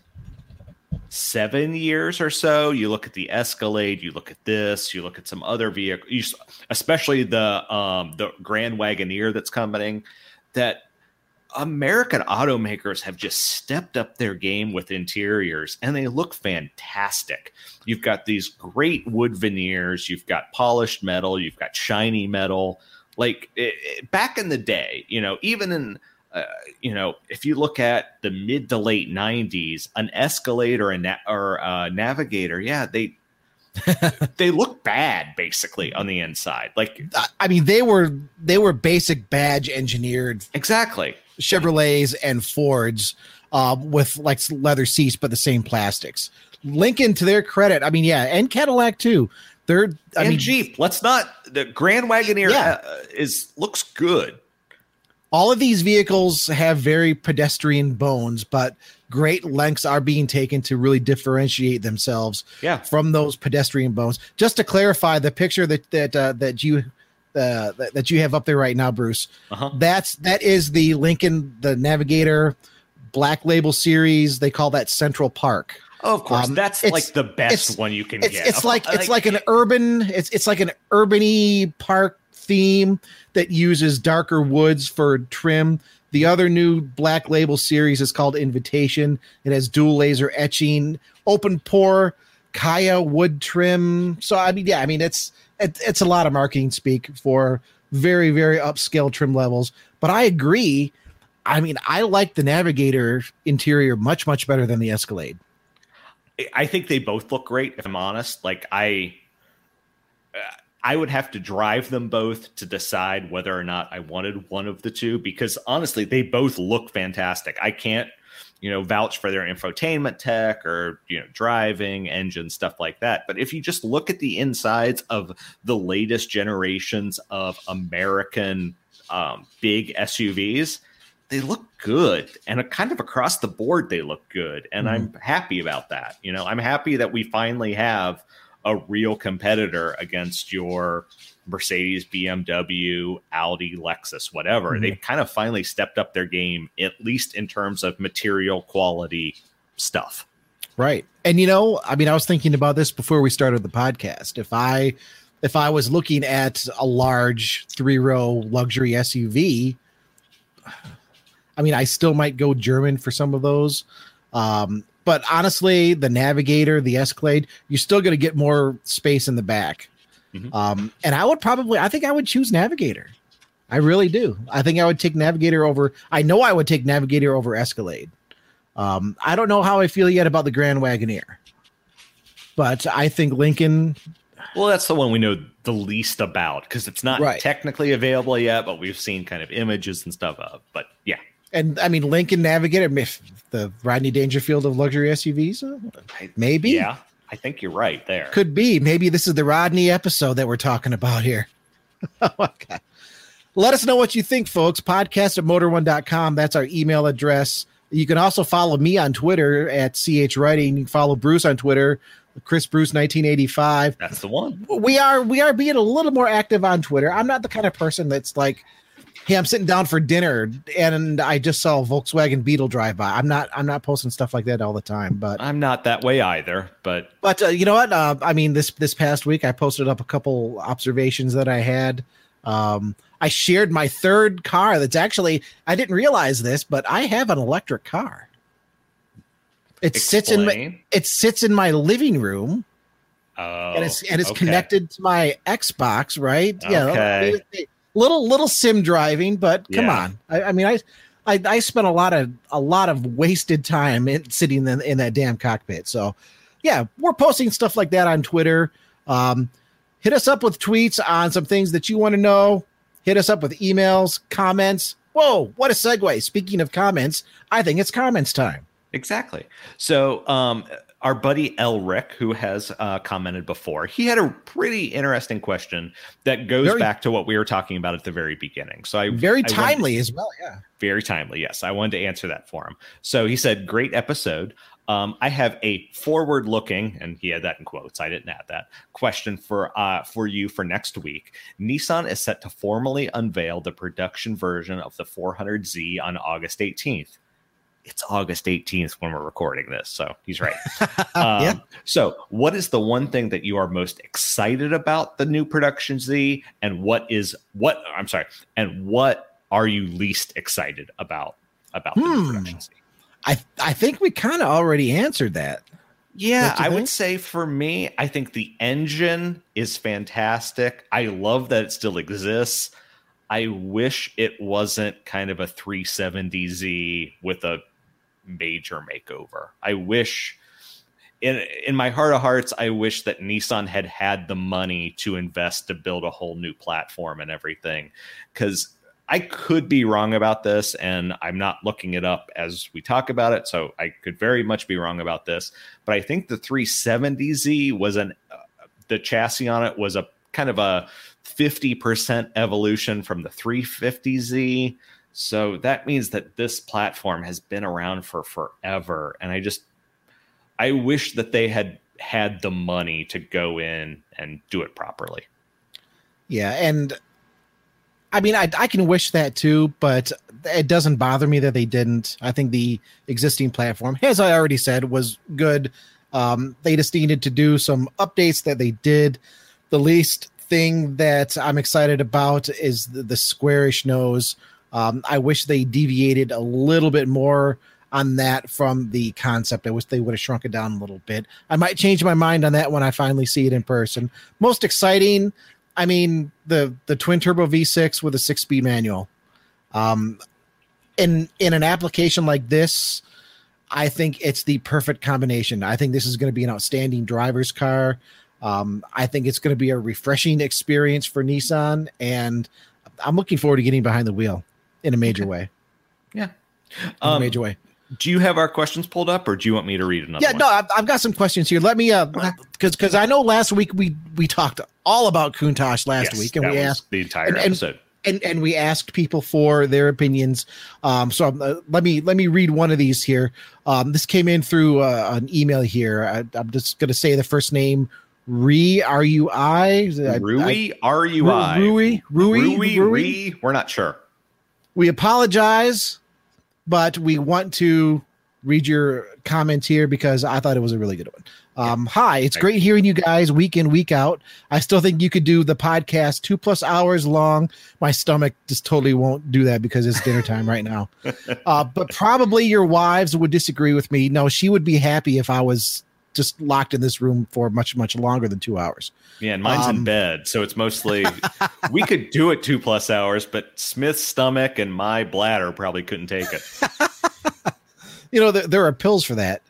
seven years or so, you look at the Escalade, you look at this, you look at some other vehicles, especially the um, the Grand Wagoneer that's coming, that American automakers have just stepped up their game with interiors, and they look fantastic. You've got these great wood veneers, you've got polished metal, you've got shiny metal. Like it, it, back in the day, you know, even in Uh, you know, if you look at the mid to late nineties, an Escalade or a na- or a Navigator, yeah, they they look bad basically on the inside. Like, I mean, they were they were basic badge engineered, exactly Chevrolets and Fords uh, with like leather seats, but the same plastics. Lincoln, to their credit, I mean, yeah, and Cadillac too. They're I and mean, Jeep. Let's not the Grand Wagoneer yeah. uh, is looks good. All of these vehicles have very pedestrian bones, but great lengths are being taken to really differentiate themselves yeah. from those pedestrian bones. Just to clarify, the picture that that uh, that you uh, that, that you have up there right now, Bruce, uh-huh. that's that is the Lincoln, the Navigator Black Label series. They call that Central Park. Oh, of course, um, that's like the best one you can it's, get. It's like it's like an urban. It's it's like an urban-y park theme that uses darker woods for trim. The other new Black Label series is called Invitation. It has dual laser etching, open pore Kaya wood trim. So I mean, yeah, I mean it's it, it's a lot of marketing speak for very very upscale trim levels. But I agree. I mean, I like the Navigator interior much much better than the Escalade. I think they both look great. If I'm honest, like I. Uh, I would have to drive them both to decide whether or not I wanted one of the two, because honestly, they both look fantastic. I can't, you know, vouch for their infotainment tech or, you know, driving, engine, stuff like that. But if you just look at the insides of the latest generations of American um, big S U Vs, they look good. And a kind of across the board, they look good. And mm-hmm. I'm happy about that. You know, I'm happy that we finally have a real competitor against your Mercedes, B M W, Audi, Lexus, whatever. Mm-hmm. They've kind of finally stepped up their game, at least in terms of material quality stuff. Right. And, you know, I mean, I was thinking about this before we started the podcast. If I if I was looking at a large three row luxury S U V, I mean, I still might go German for some of those. Um, but honestly, the Navigator, the Escalade, you're still going to get more space in the back. Mm-hmm. Um, and I would probably, I think I would choose Navigator. I really do. I think I would take Navigator over. I know I would take Navigator over Escalade. Um, I don't know how I feel yet about the Grand Wagoneer, but I think Lincoln. Well, that's the one we know the least about because it's not right. technically available yet, but we've seen kind of images and stuff of. But yeah. And I mean, Lincoln Navigator, the Rodney Dangerfield of luxury S U Vs, maybe. Yeah, I think you're right there. Could be. Maybe this is the Rodney episode that we're talking about here. Okay. Let us know what you think, folks. Podcast at motor one dot com. That's our email address. You can also follow me on Twitter at C H Writing. You can follow Bruce on Twitter, Chris Bruce nineteen eighty-five. That's the one. We are we are being a little more active on Twitter. I'm not the kind of person that's like, hey, I'm sitting down for dinner and I just saw a Volkswagen Beetle drive by. I'm not I'm not posting stuff like that all the time, but I'm not that way either. But but uh, you know what? Uh, I mean, this this past week I posted up a couple observations that I had. Um, I shared my third car. That's actually, I didn't realize this, but I have an electric car. It Explain. sits in my, it sits in my living room. Oh, and it's and it's okay. connected to my Xbox, right? Okay. Yeah, little little sim driving, but come yeah. on. I, I mean, I, I I spent a lot of a lot of wasted time in, sitting in, in that damn cockpit. So, yeah, we're posting stuff like that on Twitter. Um, hit us up with tweets on some things that you want to know. Hit us up with emails, comments. Whoa, what a segue. Speaking of comments, I think it's comments time. Exactly. So um, our buddy Elric, who has uh, commented before, he had a pretty interesting question that goes very, back to what we were talking about at the very beginning. So I Very I timely wanted, as well, yeah. Very timely, yes. I wanted to answer that for him. So he said, great episode. Um, I have a forward-looking, and he had that in quotes. I didn't add that question for uh, for you for next week. Nissan is set to formally unveil the production version of the four hundred Z on August eighteenth. It's August eighteenth when we're recording this, so he's right. Um, yeah. So, what is the one thing that you are most excited about the new production Z, and what is what? I'm sorry, and what are you least excited about about the hmm. new production Z? I I think we kind of already answered that. Yeah, I think? would say for me, I think the engine is fantastic. I love that it still exists. I wish it wasn't kind of a three seventy Z with a major makeover. I wish, in in my heart of hearts, I wish that Nissan had had the money to invest to build a whole new platform and everything, because I could be wrong about this, and I'm not looking it up as we talk about it, so I could very much be wrong about this. But I think the three seventy Z was an uh, the chassis on it was a kind of a fifty percent evolution from the three fifty Z. So that means that this platform has been around for forever, and I just I wish that they had had the money to go in and do it properly. Yeah, and I mean, I, I can wish that too, but it doesn't bother me that they didn't. I think the existing platform, as I already said, was good. Um, they just needed to do some updates that they did. The least thing that I'm excited about is the, the squarish nose. Um, I wish they deviated a little bit more on that from the concept. I wish they would have shrunk it down a little bit. I might change my mind on that when I finally see it in person. Most exciting, I mean, the the twin turbo V six with a six speed manual. Um, in in an application like this, I think it's the perfect combination. I think this is going to be an outstanding driver's car. Um, I think it's going to be a refreshing experience for Nissan, and I'm looking forward to getting behind the wheel in a major way. Yeah, in um, a major way. Do you have our questions pulled up, or do you want me to read another? Yeah, one? no, I've, I've got some questions here. Let me, uh, because because I know last week we we talked all about Countach last yes, week, and we asked the entire and, episode, and, and and we asked people for their opinions. Um, so uh, let me let me read one of these here. Um, this came in through uh, an email here. I, I'm just going to say the first name Rui, R U I. Rui, R U I. Rui, Rui, Rui, Rui. We're not sure. We apologize, but we want to read your comments here because I thought it was a really good one. Um, yeah. Hi, it's great hearing you guys week in, week out. I still think you could do the podcast two plus hours long. My stomach just totally won't do that because it's dinner time right now. Uh, but probably your wives would disagree with me. No, she would be happy if I was just locked in this room for much, much longer than two hours. Yeah, and mine's um, in bed, so it's mostly we could do it two plus hours, but Smith's stomach and my bladder probably couldn't take it. You know, there, there are pills for that.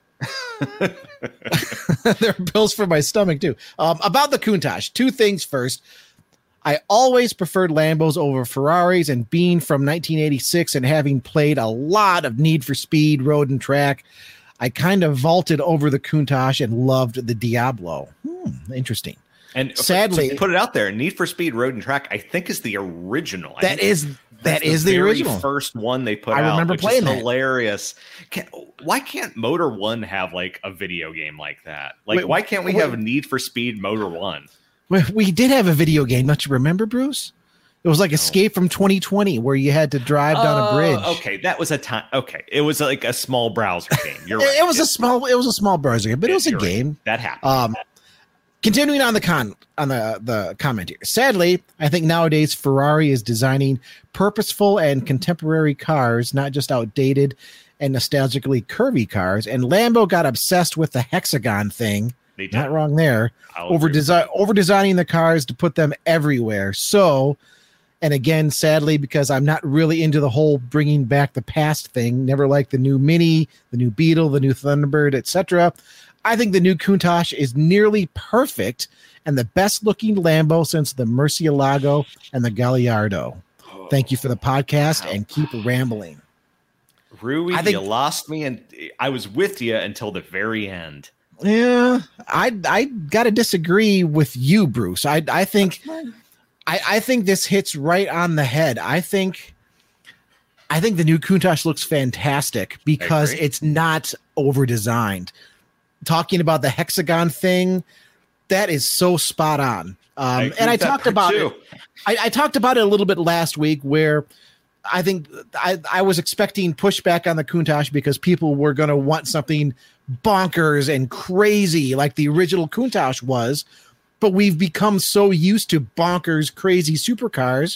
There are pills for my stomach too. Um, about the Countach, two things first. I always preferred Lambos over Ferraris, and being from nineteen eighty-six and having played a lot of Need for Speed, Road and Track, I kind of vaulted over the Countach and loved the Diablo. Hmm, interesting. And sadly, to put it out there, Need for Speed Road and Track, I think, is the original. That is that is the, the original first one they put I out. I remember which playing is that. Hilarious. Can, why can't Motor One have like a video game like that? Like, wait, why can't we wait, have Need for Speed Motor One? We, we did have a video game. Don't you remember, Bruce? It was like Escape from twenty twenty, where you had to drive down uh, a bridge. Okay, that was a time. Okay, it was like a small browser game. You're right. It was yeah. a small. It was a small browser game, but yeah, it was a game right. that happened. Um, continuing on the con on the the comment here. Sadly, I think nowadays Ferrari is designing purposeful and contemporary cars, not just outdated and nostalgically curvy cars. And Lambo got obsessed with the hexagon thing. Not wrong there. I'll over design over designing the cars to put them everywhere. So. And again, sadly, because I'm not really into the whole bringing back the past thing, never liked the new Mini, the new Beetle, the new Thunderbird, et cetera. I think the new Countach is nearly perfect and the best looking Lambo since the Murcielago and the Gallardo. Oh, Thank you for the podcast wow. and keep rambling. Rui, I think, you lost me, and I was with you until the very end. Yeah, I I got to disagree with you, Bruce. I I think. I, I think this hits right on the head. I think I think the new Countach looks fantastic because it's not over designed. Talking about the hexagon thing, that is so spot on. Um, I and I talked about too. it. I, I talked about it a little bit last week where I think I, I was expecting pushback on the Countach because people were going to want something bonkers and crazy like the original Countach was. But we've become so used to bonkers, crazy supercars.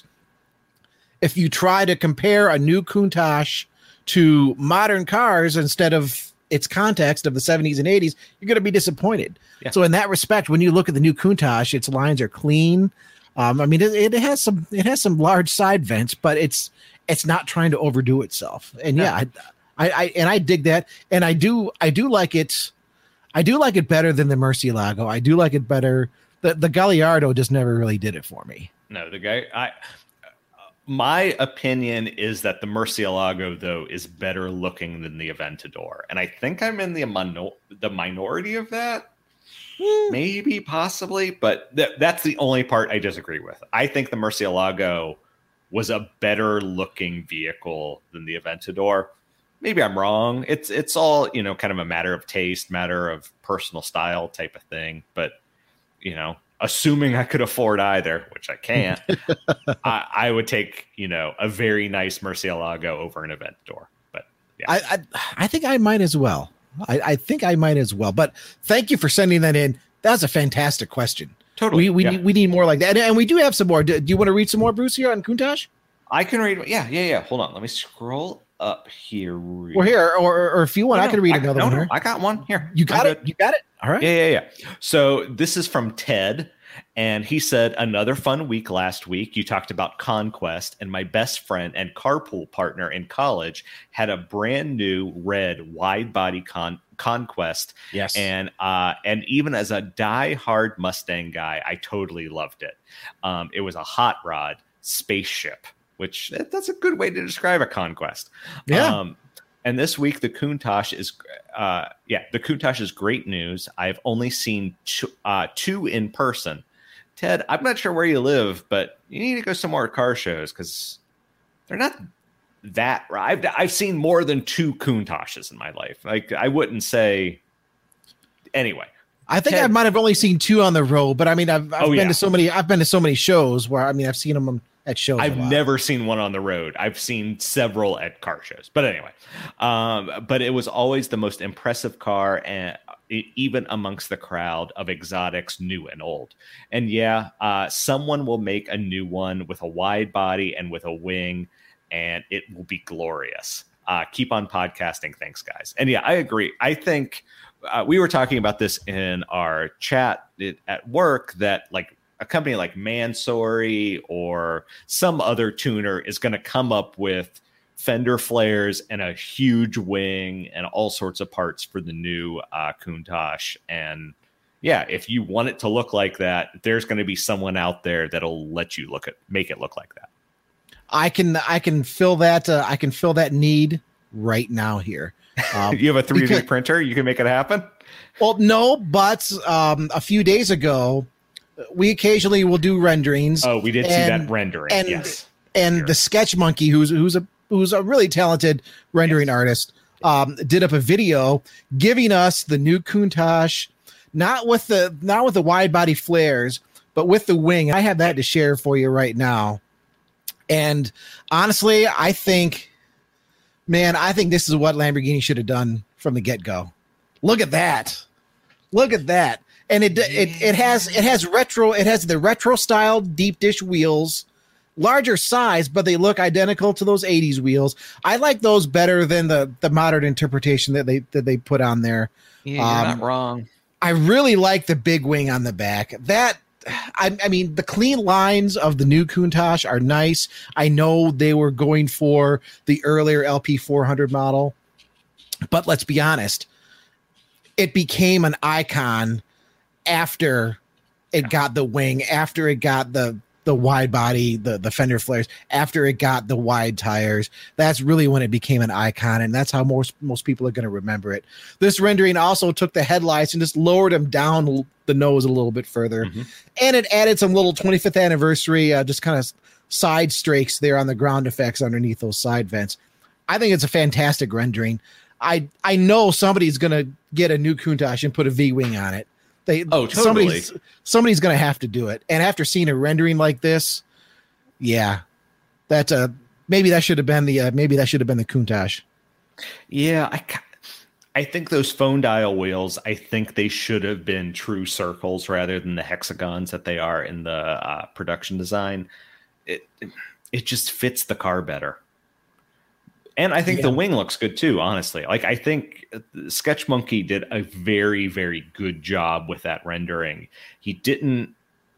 If you try to compare a new Countach to modern cars instead of its context of the seventies and eighties, you're going to be disappointed. Yeah. So in that respect, when you look at the new Countach, its lines are clean. Um, I mean, it, it has some it has some large side vents, but it's it's not trying to overdo itself. And yeah, yeah I, I, I and I dig that, and I do I do like it. I do like it better than the Murcielago. I do like it better. The the Gallardo just never really did it for me. No, the guy. I my opinion is that the Murcielago though is better looking than the Aventador, and I think I'm in the minor, the minority of that. Mm. Maybe, possibly, but th- that's the only part I disagree with. I think the Murcielago was a better looking vehicle than the Aventador. Maybe I'm wrong. It's it's all, you know, kind of a matter of taste, matter of personal style type of thing. But, you know, assuming I could afford either, which I can't, I, I would take, you know, a very nice Murcielago over an Aventador. But yeah, I, I I think I might as well. I, I think I might as well. But thank you for sending that in. That's a fantastic question. Totally. We we, yeah. need, we need more like that. And, and we do have some more. Do, do you want to read some more, Bruce, here on Countach? I can read. Yeah, yeah, yeah. Hold on. Let me scroll up here. Or here, or, or if you want, no, I can read I, another no, one. No, here. I got one here. You got it. You got it. All right. Yeah, yeah, yeah. So this is from Ted, and he said, another fun week last week. You talked about Conquest, and my best friend and carpool partner in college had a brand new red wide body con- Conquest. Yes. And uh, and even as a die-hard Mustang guy, I totally loved it. Um, it was a hot rod spaceship, which that's a good way to describe a Conquest. Yeah. Um, and this week, the Countach is, uh, yeah, the Countach is great news. I've only seen two, uh, two in person. Ted, I'm not sure where you live, but you need to go some more car shows because they're not that. I've I've seen more than two Countaches in my life. Like I wouldn't say. Anyway, I think Ted, I might have only seen two on the road, but I mean, I've, I've oh, been yeah. to so many. I've been to so many shows where I mean, I've seen them at shows. I've never seen one on the road. I've seen several at car shows, but anyway, um, but it was always the most impressive car, and even amongst the crowd of exotics, new and old. And yeah, uh, someone will make a new one with a wide body and with a wing, and it will be glorious. Uh, keep on podcasting. Thanks, guys. And yeah, I agree. I think uh, we were talking about this in our chat at work that like a company like Mansory or some other tuner is going to come up with fender flares and a huge wing and all sorts of parts for the new uh, Countach. And yeah, if you want it to look like that, there's going to be someone out there that'll let you look at make it look like that. I can I can fill that uh, I can fill that need right now here. Um, you have a three D because, printer, you can make it happen. Well, no, but um, a few days ago, we occasionally will do renderings. Oh, we did and, see that rendering. And, yes, and sure. the Sketch Monkey, who's who's a who's a really talented rendering yes. artist, um, did up a video giving us the new Countach, not with the not with the wide body flares, but with the wing. I have that to share for you right now. And honestly, I think, man, I think this is what Lamborghini should have done from the get go. Look at that! Look at that! And it it it has it has retro it has the retro style deep dish wheels, larger size, but they look identical to those eighties wheels. I like those better than the the modern interpretation that they that they put on there. Yeah, you're um, not wrong. I really like the big wing on the back. That I, I mean, the clean lines of the new Countach are nice. I know they were going for the earlier L P four hundred model, but let's be honest, it became an icon after it got the wing, after it got the the wide body, the the fender flares, after it got the wide tires. That's really when it became an icon, and that's how most most people are going to remember it. This rendering also took the headlights and just lowered them down the nose a little bit further, mm-hmm. and it added some little twenty-fifth anniversary, uh, just kind of side strakes there on the ground effects underneath those side vents. I think it's a fantastic rendering. I I know somebody's going to get a new Countach and put a V-wing on it. They, oh, totally. Somebody's, somebody's going to have to do it. And after seeing a rendering like this, yeah, that uh, maybe that should have been the uh, maybe that should have been the Countach. Yeah, I, I think those phone dial wheels, I think they should have been true circles rather than the hexagons that they are in the uh, production design. It it just fits the car better. And I think yeah. the wing looks good too, honestly. Like, I think Sketch Monkey did a very, very good job with that rendering. He didn't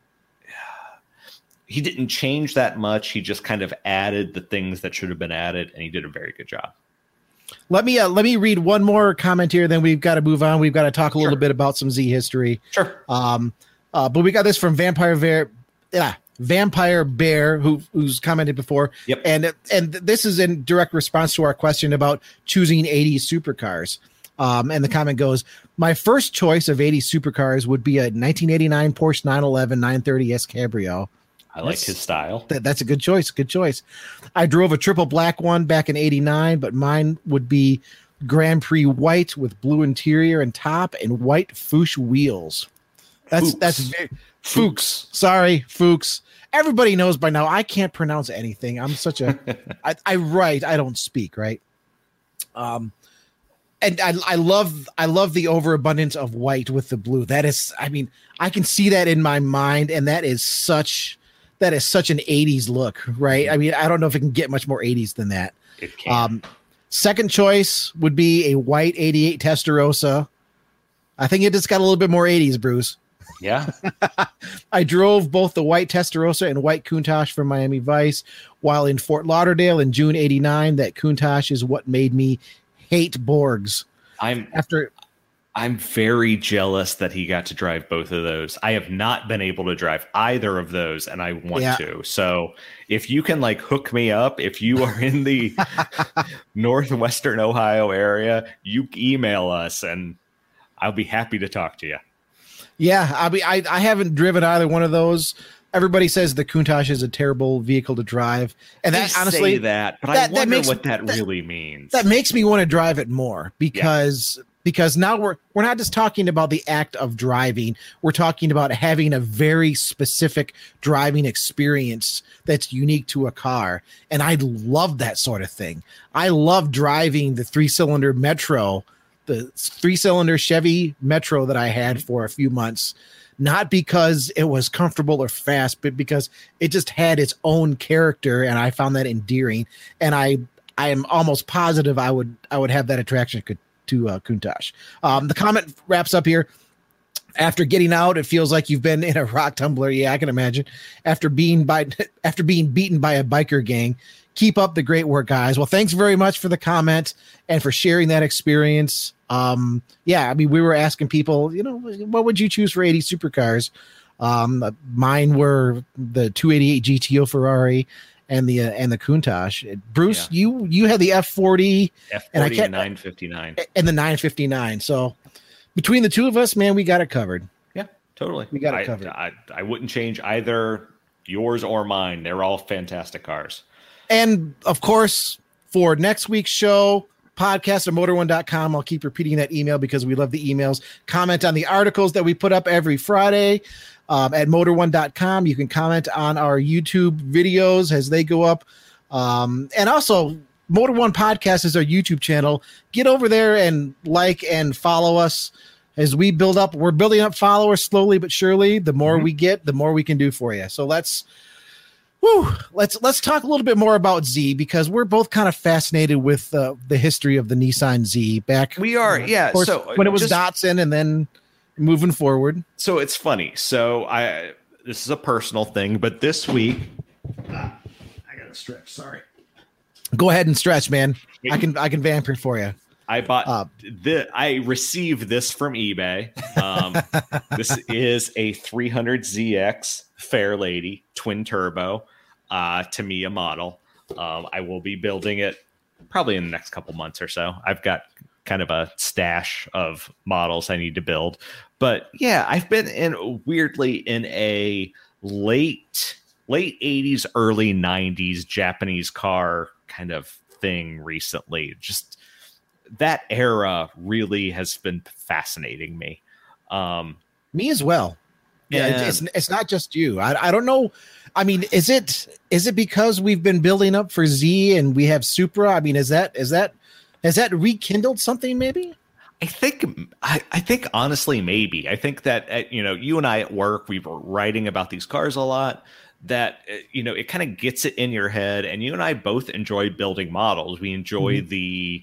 he didn't change that much. He just kind of added the things that should have been added, and he did a very good job. Let me uh, let me read one more comment here, then we've got to move on. We've got to talk a little sure. bit about some Z history. Sure. Um, uh, but we got this from Vampire Bear. Yeah. Vampire Bear, who who's commented before, yep. and and this is in direct response to our question about choosing eighties supercars. Um, and the comment goes, "My first choice of eighties supercars would be a nineteen eighty-nine Porsche nine eleven nine thirty S Cabrio." I like that's, his style. That, that's a good choice. Good choice. I drove a triple black one back in eighty-nine, but mine would be Grand Prix white with blue interior and top and white Fuchs wheels. That's Fuchs. that's very, Fuchs. Sorry, Fuchs. Everybody knows by now I can't pronounce anything. I'm such a I, I write, I don't speak, right? Um and I I love I love the overabundance of white with the blue. That is, I mean, I can see that in my mind, and that is such that is such an eighties look, right? I mean, I don't know if it can get much more eighties than that. It can. Um second choice would be a white eighty-eight Testarossa. I think it just got a little bit more eighties, Bruce. Yeah. I drove both the white Testarossa and white Countach from Miami Vice while in Fort Lauderdale in June eighty-nine. That Countach is what made me hate Borgs. I'm after I'm very jealous that he got to drive both of those. I have not been able to drive either of those, and I want yeah. to. So if you can like hook me up, if you are in the northwestern Ohio area, you email us and I'll be happy to talk to you. Yeah, I mean, I, I haven't driven either one of those. Everybody says the Countach is a terrible vehicle to drive, and that they honestly, say that, but that, I wonder that makes, what that, that really means. That makes me want to drive it more because yeah. because now we're we're not just talking about the act of driving. We're talking about having a very specific driving experience that's unique to a car. And I love that sort of thing. I love driving the three-cylinder Metro, the three-cylinder Chevy Metro that I had for a few months, not because it was comfortable or fast, but because it just had its own character, and I found that endearing. And I I am almost positive I would I would have that attraction to uh, Countach. Um, the comment wraps up here. After getting out, it feels like you've been in a rock tumbler. Yeah, I can imagine. After being by after being beaten by a biker gang. Keep up the great work, guys. Well, thanks very much for the comment and for sharing that experience. Um, yeah, I mean, we were asking people, you know, what would you choose for eighty supercars? Um, mine were the two eighty-eight G T O Ferrari and the uh, and the Countach. Bruce, yeah. you you had the F forty, F forty and, I can't, and nine fifty-nine, and the nine fifty-nine. So between the two of us, man, we got it covered. Yeah, totally. We got it I, covered. I, I wouldn't change either yours or mine. They're all fantastic cars. And of course, for next week's show, podcast at motor one dot com. I'll keep repeating that email because we love the emails. Comment on the articles that we put up every Friday um, at motor one dot com. You can comment on our YouTube videos as they go up. Um, and also, Motor One Podcast is our YouTube channel. Get over there and like and follow us as we build up. We're building up followers slowly but surely. The more mm-hmm. we get, the more we can do for you. So let's Whew, let's let's talk a little bit more about Z, because we're both kind of fascinated with uh, the history of the Nissan Z. Back we are, uh, yeah. Course, so when it was just, Datsun, and then moving forward. So it's funny. So I this is a personal thing, but this week ah, I gotta stretch. Sorry. Go ahead and stretch, man. I can I can vamp it for you. I bought uh, the I received this from eBay. Um, this is a three hundred Z X Fairlady twin turbo uh, Tamiya model. Um, I will be building it probably in the next couple months or so. I've got kind of a stash of models I need to build, but yeah, I've been in weirdly in a late late eighties, early nineties Japanese car kind of thing recently. Just that era really has been fascinating me. Um, me as well. Yeah, it's it's not just you. I I don't know. I mean, is it is it because we've been building up for Z and we have Supra? I mean, is that is that has that rekindled something? Maybe. I think I, I think honestly, maybe. I think that uh, you know, you and I at work, we were writing about these cars a lot. That uh, you know, it kind of gets it in your head, and you and I both enjoy building models. We enjoy mm-hmm. the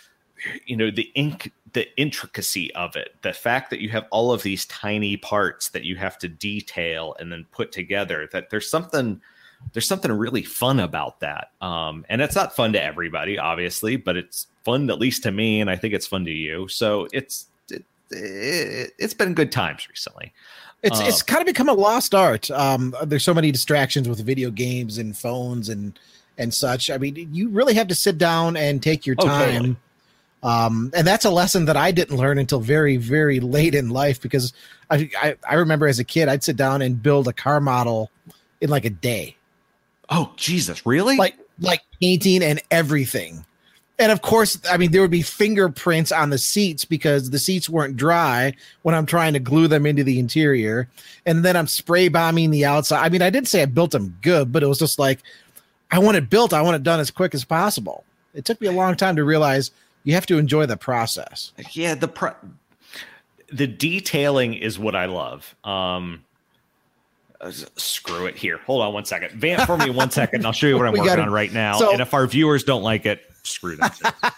you know the ink the intricacy of it, the fact that you have all of these tiny parts that you have to detail and then put together, that there's something there's something really fun about that. Um and it's not fun to everybody, obviously, but it's fun at least to me, and I think it's fun to you. So it's it, it, it's been good times recently. It's uh, it's kind of become a lost art. Um there's so many distractions with video games and phones and and such. I mean, you really have to sit down and take your time. Oh, totally. Um, and that's a lesson that I didn't learn until very, very late in life, because I, I, I remember as a kid, I'd sit down and build a car model in like a day. Oh, Jesus, really? Like, like painting and everything. And of course, I mean, there would be fingerprints on the seats because the seats weren't dry when I'm trying to glue them into the interior. And then I'm spray bombing the outside. I mean, I did say I built them good, but it was just like, I want it built. I want it done as quick as possible. It took me a long time to realize you have to enjoy the process. Yeah, the pro- the detailing is what I love. Um, uh, screw it. Here, hold on one second. Vamp for me one second, and I'll show you what I'm working on right now. So, and if our viewers don't like it, screw them.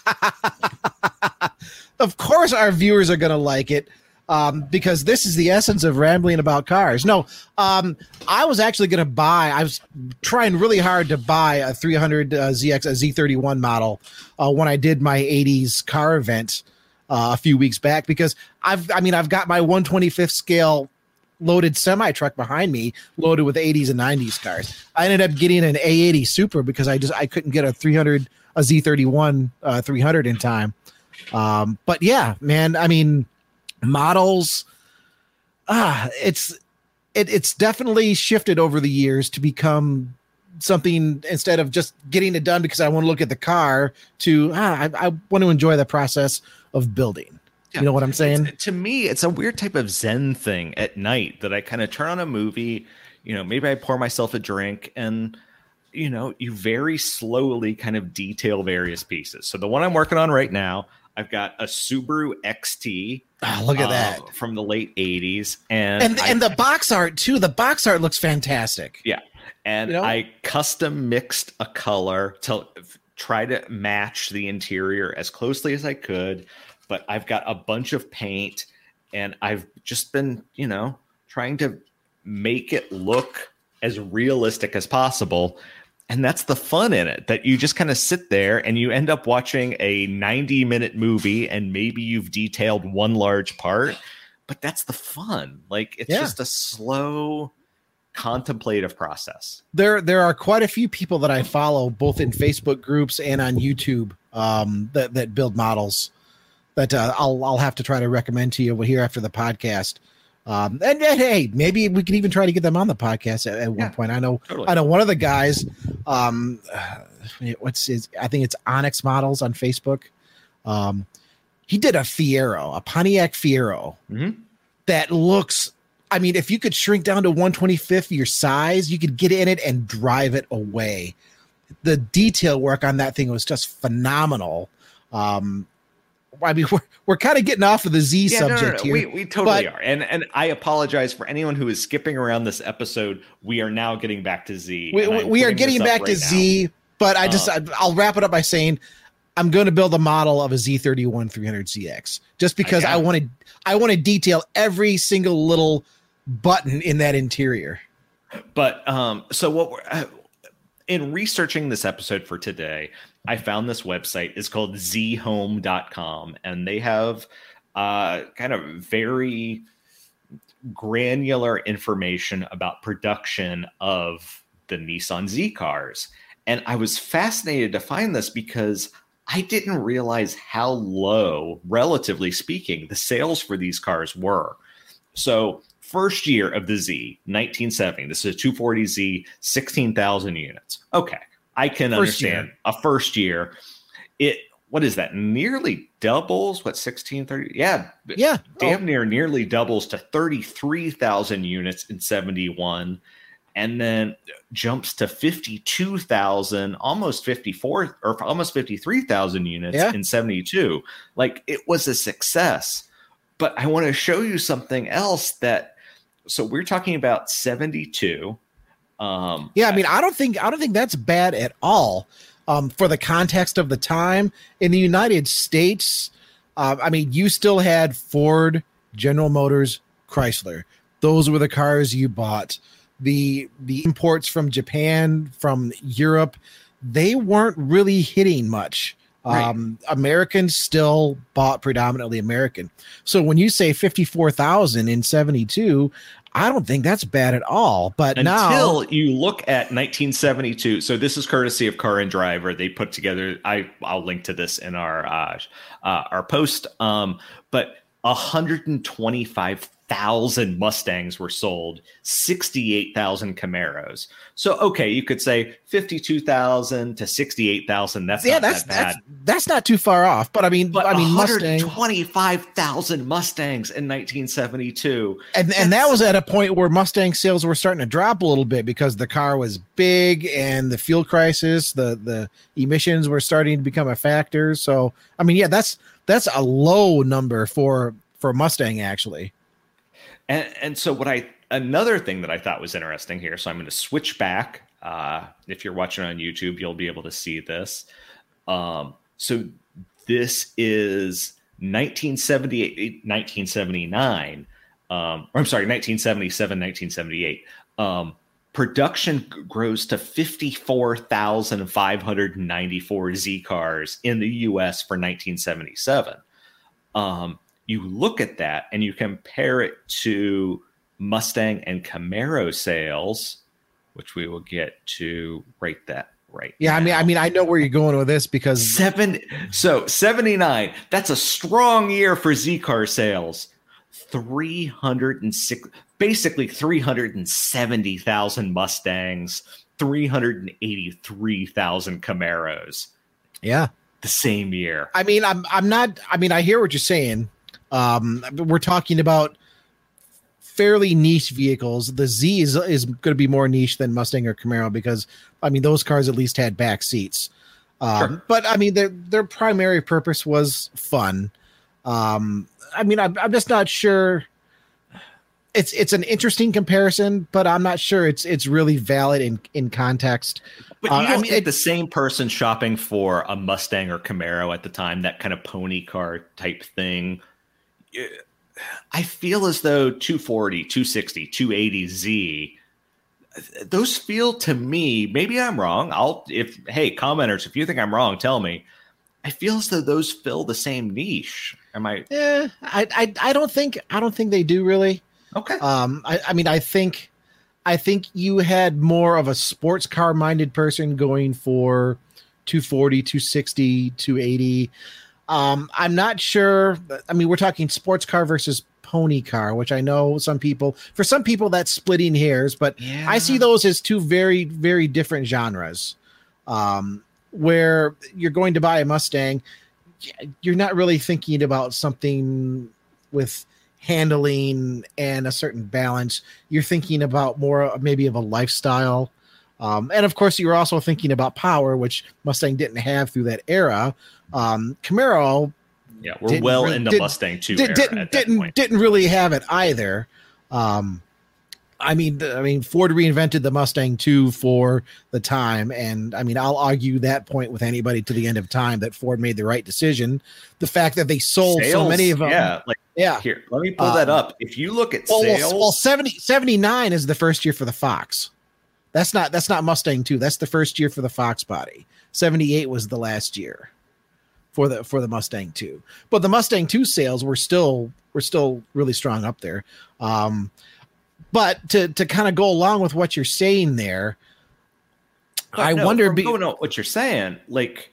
Of course, our viewers are going to like it. Um, because this is the essence of rambling about cars. No, um, I was actually going to buy, I was trying really hard to buy a three hundred uh, Z X, a Z thirty-one model uh, when I did my eighties car event uh, a few weeks back, because I've, I mean, I've got my one twenty-fifth scale loaded semi truck behind me loaded with eighties and nineties cars. I ended up getting an A eighty Supra because I just, I couldn't get a three hundred, a Z thirty-one uh, three hundred in time. Um, but yeah, man, I mean, models, ah, it's it, it's definitely shifted over the years to become something, instead of just getting it done because I want to look at the car, to ah, I, I want to enjoy the process of building. You know what I'm saying? It's, to me, it's a weird type of Zen thing at night that I kind of turn on a movie, you know, maybe I pour myself a drink and, you know, you very slowly kind of detail various pieces. So the one I'm working on right now, I've got a Subaru X T. Oh, look at uh, that. From the late eighties. And and, I, and the box art too. The box art looks fantastic. Yeah. And you know? I custom mixed a color to try to match the interior as closely as I could. But I've got a bunch of paint and I've just been, you know, trying to make it look as realistic as possible. And that's the fun in it, that you just kind of sit there and you end up watching a ninety minute movie and maybe you've detailed one large part, but that's the fun. Like it's yeah. just a slow contemplative process. There, there are quite a few people that I follow both in Facebook groups and on YouTube um, that, that build models. That uh, I'll I'll have to try to recommend to you here after the podcast. Um, and, and hey, maybe we can even try to get them on the podcast at, at one yeah, point. I know totally. I know one of the guys. Um, uh, what's his? I think it's Onyx Models on Facebook. Um, he did a Fiero, a Pontiac Fiero, mm-hmm. that looks. I mean, if you could shrink down to one twenty-fifth your size, you could get in it and drive it away. The detail work on that thing was just phenomenal. Um, I mean, we're we're kind of getting off of the Z yeah, subject no, no, no. here. We we totally but, are, and and I apologize for anyone who is skipping around this episode. We are now getting back to Z. We, we are getting back right to now. Z, but I just uh, I'll wrap it up by saying I'm going to build a model of a Z thirty-one three hundred Z X just because I want to I want to detail every single little button in that interior. But um, so what we're uh, in researching this episode for today, I found this website. It's called z home dot com, and they have uh, kind of very granular information about production of the Nissan Z cars. And I was fascinated to find this because I didn't realize how low, relatively speaking, the sales for these cars were. So first year of the Z, nineteen seventy, this is a two forty Z, sixteen thousand units. Okay. I can first understand year. a first year. It what is that? Nearly doubles what sixteen thirty? Yeah, yeah, damn oh. near nearly doubles to thirty-three thousand units in seventy-one, and then jumps to fifty-two thousand, almost fifty-four or almost fifty-three thousand units yeah. in seventy-two. Like it was a success. But I want to show you something else that. So we're talking about seventy-two. Um, yeah, I mean, I don't think I don't think that's bad at all um, for the context of the time in the United States. Uh, I mean, you still had Ford, General Motors, Chrysler. Those were the cars you bought. The the imports from Japan, from Europe, they weren't really hitting much. Right. Um, Americans still bought predominantly American. So when you say fifty-four thousand in seventy-two, I don't think that's bad at all. But until now you look at nineteen seventy-two, so this is courtesy of Car and Driver. They put together. I I'll link to this in our uh, uh, our post. Um, but one hundred twenty-five thousand Mustangs were sold, sixty-eight thousand Camaros. So okay, you could say fifty-two thousand to sixty-eight thousand. That's yeah, not that's that bad. that's that's not too far off. But I mean, but I mean, one hundred twenty-five thousand Mustangs in nineteen seventy-two, and that's, and that was at a point where Mustang sales were starting to drop a little bit because the car was big and the fuel crisis, the the emissions were starting to become a factor. So I mean, yeah, that's that's a low number for for Mustang actually. And, and so what I, another thing that I thought was interesting here, so I'm going to switch back. Uh, if you're watching on YouTube, you'll be able to see this. Um, so this is nineteen seventy-eight, nineteen seventy-nine, um, or I'm sorry, nineteen seventy-seven, nineteen seventy-eight. Um, production grows to fifty-four thousand five hundred ninety-four Z cars in the U S for nineteen seventy-seven. Um, You look at that and you compare it to Mustang and Camaro sales, which we will get to right that right. Yeah, now. I mean, I mean, I know where you're going with this because seven. So seventy-nine. That's a strong year for Z car sales. Three hundred and six, basically three hundred and seventy thousand Mustangs, three hundred and eighty-three thousand Camaros. Yeah, the same year. I mean, I'm I'm not. I mean, I hear what you're saying. Um, we're talking about fairly niche vehicles. The Z is, is going to be more niche than Mustang or Camaro because, I mean, those cars at least had back seats. Um, Sure. But, I mean, their their primary purpose was fun. Um, I mean, I'm, I'm just not sure. It's it's an interesting comparison, but I'm not sure it's it's really valid in, in context. But you Uh, don't I mean, think it- the same person shopping for a Mustang or Camaro at the time, that kind of pony car type thing, eh, I feel as though two forty, two sixty, two eighty Z, those feel to me, maybe I'm wrong. I'll, if, hey, commenters, if you think I'm wrong, tell me. I feel as though those fill the same niche. Am I? Eh, I, I I don't think I don't think they do really. Okay. Um, I, I mean, I think, I think you had more of a sports car minded person going for two forty, two sixty, two eighty. Um, I'm not sure. I mean, we're talking sports car versus pony car, which I know some people, for some people that's splitting hairs, but Yeah. I see those as two very, very different genres. Um, where you're going to buy a Mustang, you're not really thinking about something with handling and a certain balance. You're thinking about more maybe of a lifestyle. Um, and of course, you're also thinking about power, which Mustang didn't have through that era. Um, Camaro Yeah, we're didn't well really- into did- Mustang two did, era didn't at that didn't point. didn't really have it either. Um, I mean, the- I mean, Ford reinvented the Mustang two for the time, and I mean, I'll argue that point with anybody to the end of time that Ford made the right decision. The fact that they sold so Sales, many of them, Yeah, like yeah. here, let me pull that Um, up. If you look at Well, well, sales, well, seventy, seventy-nine is the first year for the Fox. That's not that's not Mustang two. That's the first year for the Fox body. seventy-eight was the last year for the for the Mustang two. But the Mustang two sales were still were still really strong up there. Um, but to to kind of go along with what you're saying there, But I no, wonder. from Be, going on what you're saying, like,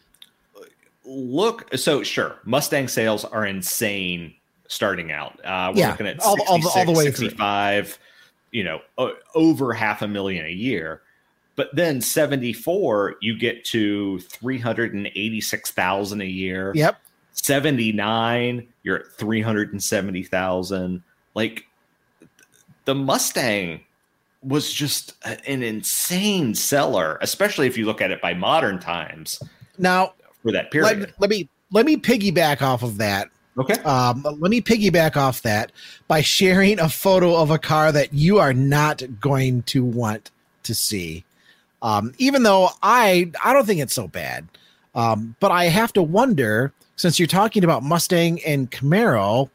look. So sure, Mustang sales are insane starting out. Uh, we're Yeah, looking at all the- all the- all the way through. sixty-five. You know, o- over half a million a year. But then seventy-four, you get to three hundred eighty-six thousand a year. yep. seventy-nine, you're at three hundred seventy thousand. Like, the Mustang was just a- an insane seller, especially if you look at it by modern times Now for that period. let, let me let me piggyback off of that. okay. Um, let me piggyback off that by sharing a photo of a car that you are not going to want to see. Um, even though I I don't think it's so bad, um, but I have to wonder, since you're talking about Mustang and Camaro,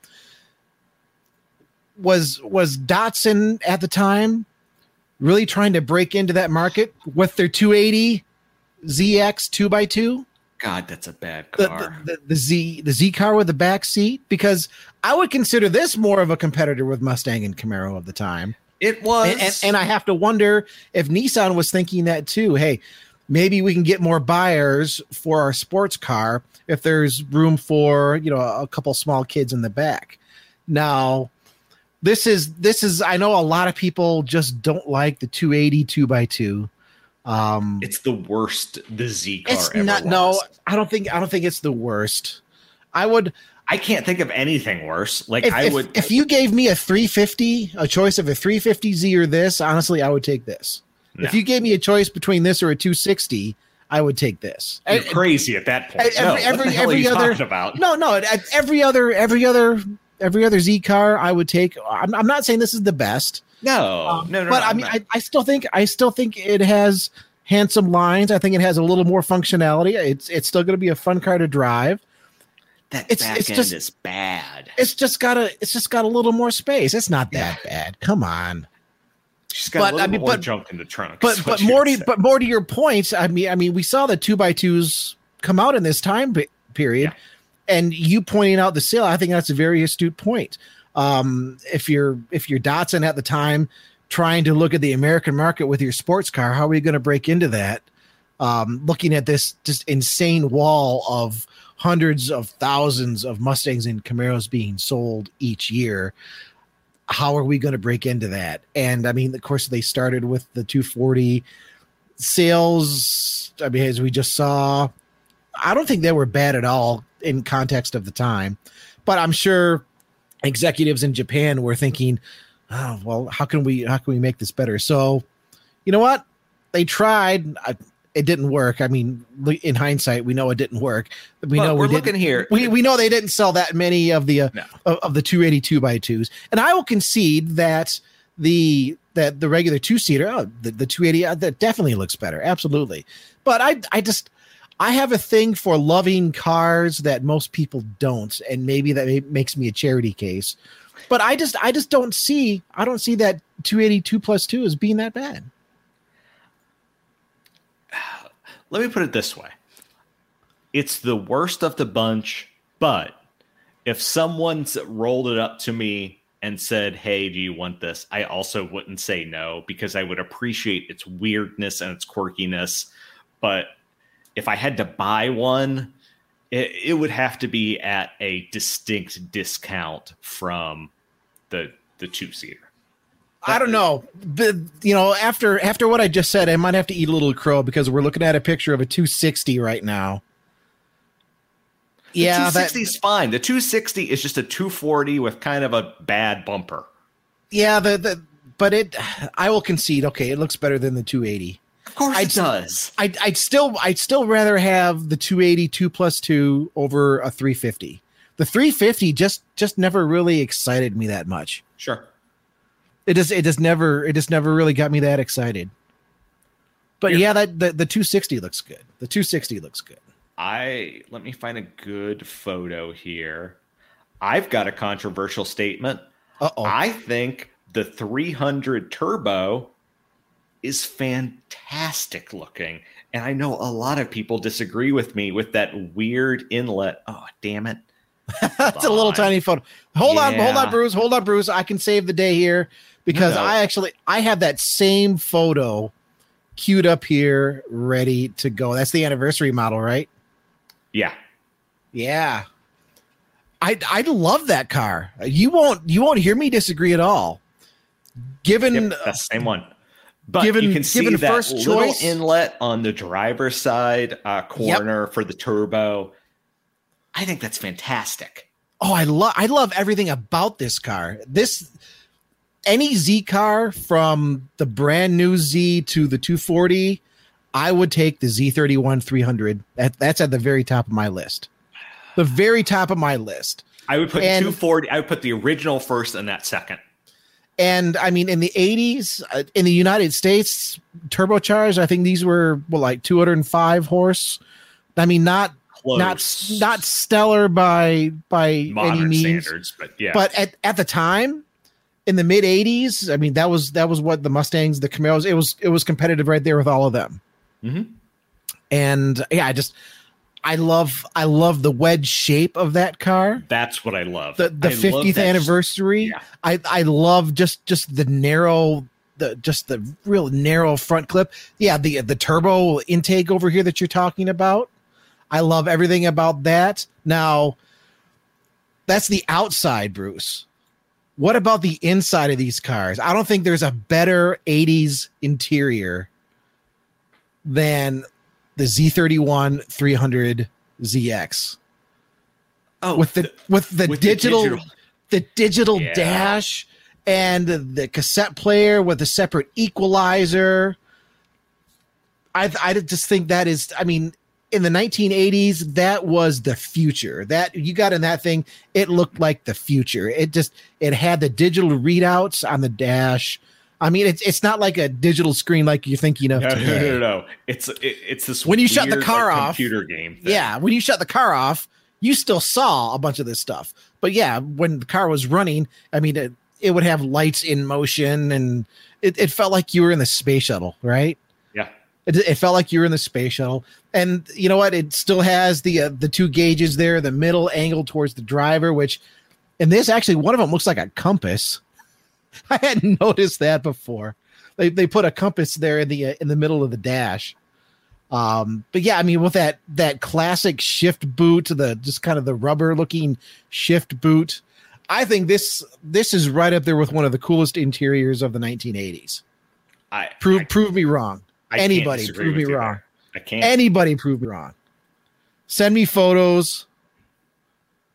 was was Datsun at the time really trying to break into that market with their two eighty Z X two by two? God, that's a bad the, car. the, the, the Z the Z car with the back seat, because I would consider this more of a competitor with Mustang and Camaro of the time. it was. And, and, and I have to wonder if Nissan was thinking that too. Hey, maybe we can get more buyers for our sports car if there's room for, you know, a couple small kids in the back. Now, this is this is I know a lot of people just don't like the two eighty two by two. Um, it's the worst the Z car it's ever not. was. No, I don't think. I don't think it's the worst. I would. I can't think of anything worse. Like, If, I if, would. if you gave me a three fifty, a choice of a three fifty Z or this, honestly, I would take this. No. If you gave me a choice between this or a two sixty, I would take this. You're And- crazy at that point. every- no, what every- the hell every are you other- talking about? No, no. at- Every other, every other, every other Z car, I would take. I'm, I'm not saying this is the best, No, um, no, no. but no, I I'm mean, not. I, I still think, I still think it has handsome lines. I think it has a little more functionality. It's, it's still going to be a fun car to drive. that it's- back it's end just- is bad. It's just got a, it's just got a little more space. It's not that bad. Come on. She's got but, a little I mean, bit more but- junk in the trunk. But is what but you're more to saying. but more to your point, I mean I mean we saw the two by twos come out in this time pe- period, and you pointing out the sale, I think that's a very astute point. Um, if you're if you're Datsun at the time trying to look at the American market with your sports car, how are you going to break into that? Um, looking at this just insane wall of hundreds of thousands of Mustangs and Camaros being sold each year. How are we going to break into that? And I mean, of course, they started with the two forty sales. I mean, as we just saw, I don't think they were bad at all in context of the time. but I'm sure executives in Japan were thinking, oh, well, how can we how can we make this better? So, you know what? They tried. I, it didn't work. I mean, in hindsight, we know it didn't work. We but know we're we looking here. We we know they didn't sell that many of the uh, no. of, of the two eighty-two by twos. And I will concede that the that the regular two seater, oh, the, the two eighty, uh, that definitely looks better. Absolutely. But I I just I have a thing for loving cars that most people don't, and maybe that makes me a charity case. But I just I just don't see I don't see that two eighty-two plus two as being that bad. Let me put it this way. It's the worst of the bunch, but if someone's rolled it up to me and said, hey, do you want this? I also wouldn't say no, because I would appreciate its weirdness and its quirkiness. But if I had to buy one, it, it would have to be at a distinct discount from the the two-seater. I don't know. The, you know, after after what I just said, I might have to eat a little crow because we're looking at a picture of a two sixty right now. The yeah, two sixty is fine. The two sixty is just a two forty with kind of a bad bumper. Yeah, the, the but it I will concede, okay, it looks better than the two eighty. Of course I'd, it does. I'd, I'd still I'd still rather have the two eighty two plus two over a three fifty. The three fifty just just never really excited me that much. Sure. It just it just never it just never really got me that excited. But yeah, yeah that the, the two sixty looks good. The two sixty looks good. I let me find a good photo here. I've got a controversial statement. Uh-oh. I think the three hundred Turbo is fantastic looking. And I know a lot of people disagree with me with that weird inlet. Oh, damn it. That's a little tiny photo. Hold yeah. on, hold on, Bruce. Hold on, Bruce. I can save the day here because no, no. I actually I have that same photo queued up here, ready to go. That's the anniversary model, right? Yeah. Yeah. I I love that car. You won't you won't hear me disagree at all. Given yep, that's the same one. But given, you can see given that first little choice inlet on the driver's side uh, corner yep. for the turbo. I think that's fantastic. Oh, I love I love everything about this car. This any Z car from the brand new Z to the two forty, I would take the Z thirty-one three hundred. That, that's at the very top of my list. The very top of my list. I would put and, two forty. I would put the original first and that second. And I mean, in the eighties, uh, in the United States, turbocharged, I think these were well, like two hundred five horse. I mean, not Close. not not stellar by by modern any means, standards, but yeah. But at, at the time, in the mid eighties, I mean, that was that was what the Mustangs, the Camaros, it was it was competitive right there with all of them. Mm-hmm. And yeah, I just I love I love the wedge shape of that car. That's what I love. The the I fiftieth anniversary. Yeah. I I love just just the narrow the just the real narrow front clip. Yeah, the the turbo intake over here that you're talking about. I love everything about that. Now, that's the outside, Bruce. What about the inside of these cars? I don't think there's a better eighties interior than the Z thirty-one three hundred Z X. Oh, with the with the with digital the digital, the digital yeah. dash and the cassette player with a separate equalizer. I I just think that is, I mean, in the nineteen eighties, that was the future. That you got in that thing, it looked like the future. It just it had the digital readouts on the dash. I mean, it's it's not like a digital screen like you're thinking of no, today. no, no, no. It's it, it's this when you weird, shut the car like, off, computer game thing. Yeah, when you shut the car off, you still saw a bunch of this stuff. But yeah, when the car was running, I mean, it, it would have lights in motion, and it, it felt like you were in the space shuttle, right? Yeah. It, it felt like you were in the space shuttle. And you know what? It still has the uh, the two gauges there, the middle angle towards the driver, which in this, actually, one of them looks like a compass. I hadn't noticed that before. They they put a compass there in the uh, in the middle of the dash. Um, but yeah, I mean, with that that classic shift boot, the just kind of the rubber looking shift boot, I think this this is right up there with one of the coolest interiors of the nineteen eighties. I prove I, prove me wrong. I Anybody prove me wrong. There. I can't. Anybody prove me wrong. Send me photos.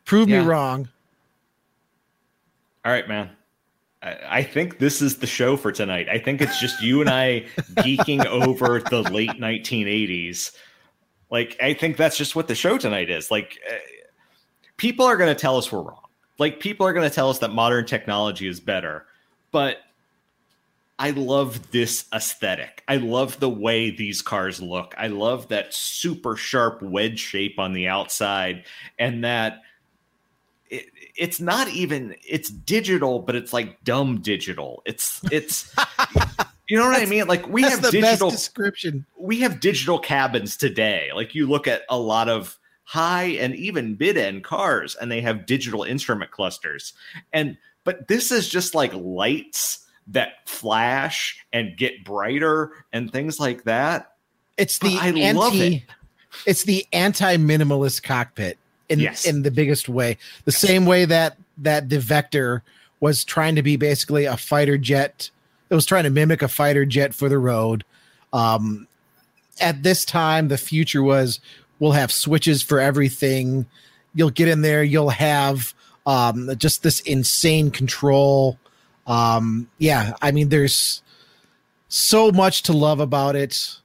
Prove Yeah. me wrong. All right, man. I, I think this is the show for tonight. I think it's just you and I geeking over the late nineteen eighties. Like, I think that's just what the show tonight is. Like, uh, people are going to tell us we're wrong. Like, people are going to tell us that modern technology is better. But I love this aesthetic. I love the way these cars look. I love that super sharp wedge shape on the outside, and that it, it's not even, it's digital, but it's like dumb digital. It's, it's, you know what I mean? Like, we That's have the digital best description. we have digital cabins today. Like, you look at a lot of high and even mid-end cars, and they have digital instrument clusters. And but this is just like lights that flash and get brighter and things like that. It's the But I anti, love it. It's the anti-minimalist cockpit in Yes. in the biggest way. The same way that that the Vector was trying to be basically a fighter jet. It was trying to mimic a fighter jet for the road. Um, at this time, the future was we'll have switches for everything. You'll get in there. You'll have um, just this insane control. Um, yeah, I mean, there's so much to love about it.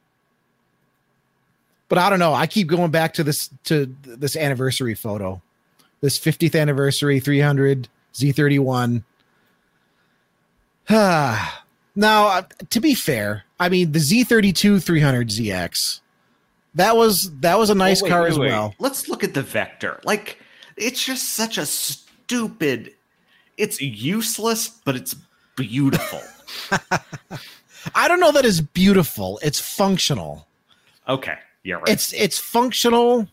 But I don't know. I keep going back to this to this anniversary photo, this fiftieth anniversary three hundred Z thirty-one. Now, uh, to be fair, I mean the Z thirty-two three hundred Z X. That was that was a nice Oh, wait, car wait, as wait. well. Let's look at the Vector. Like, it's just such a stupid. It's useless, but it's beautiful. I don't know that it's beautiful. It's functional. Okay, yeah, right. It's it's functional.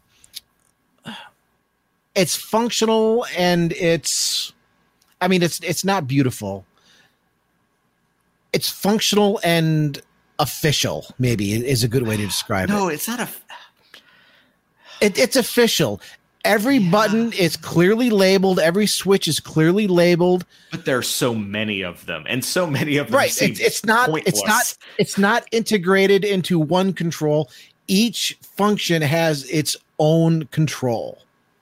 It's functional, and it's. I mean, it's it's not beautiful. It's functional and official. Maybe is a good way to describe no, it. it's not a. it. It's official. Every Yeah. button is clearly labeled. Every switch is clearly labeled. But there's so many of them, and so many of them. Right. seem It's, it's not. pointless. It's not. It's not integrated into one control. Each function has its own control.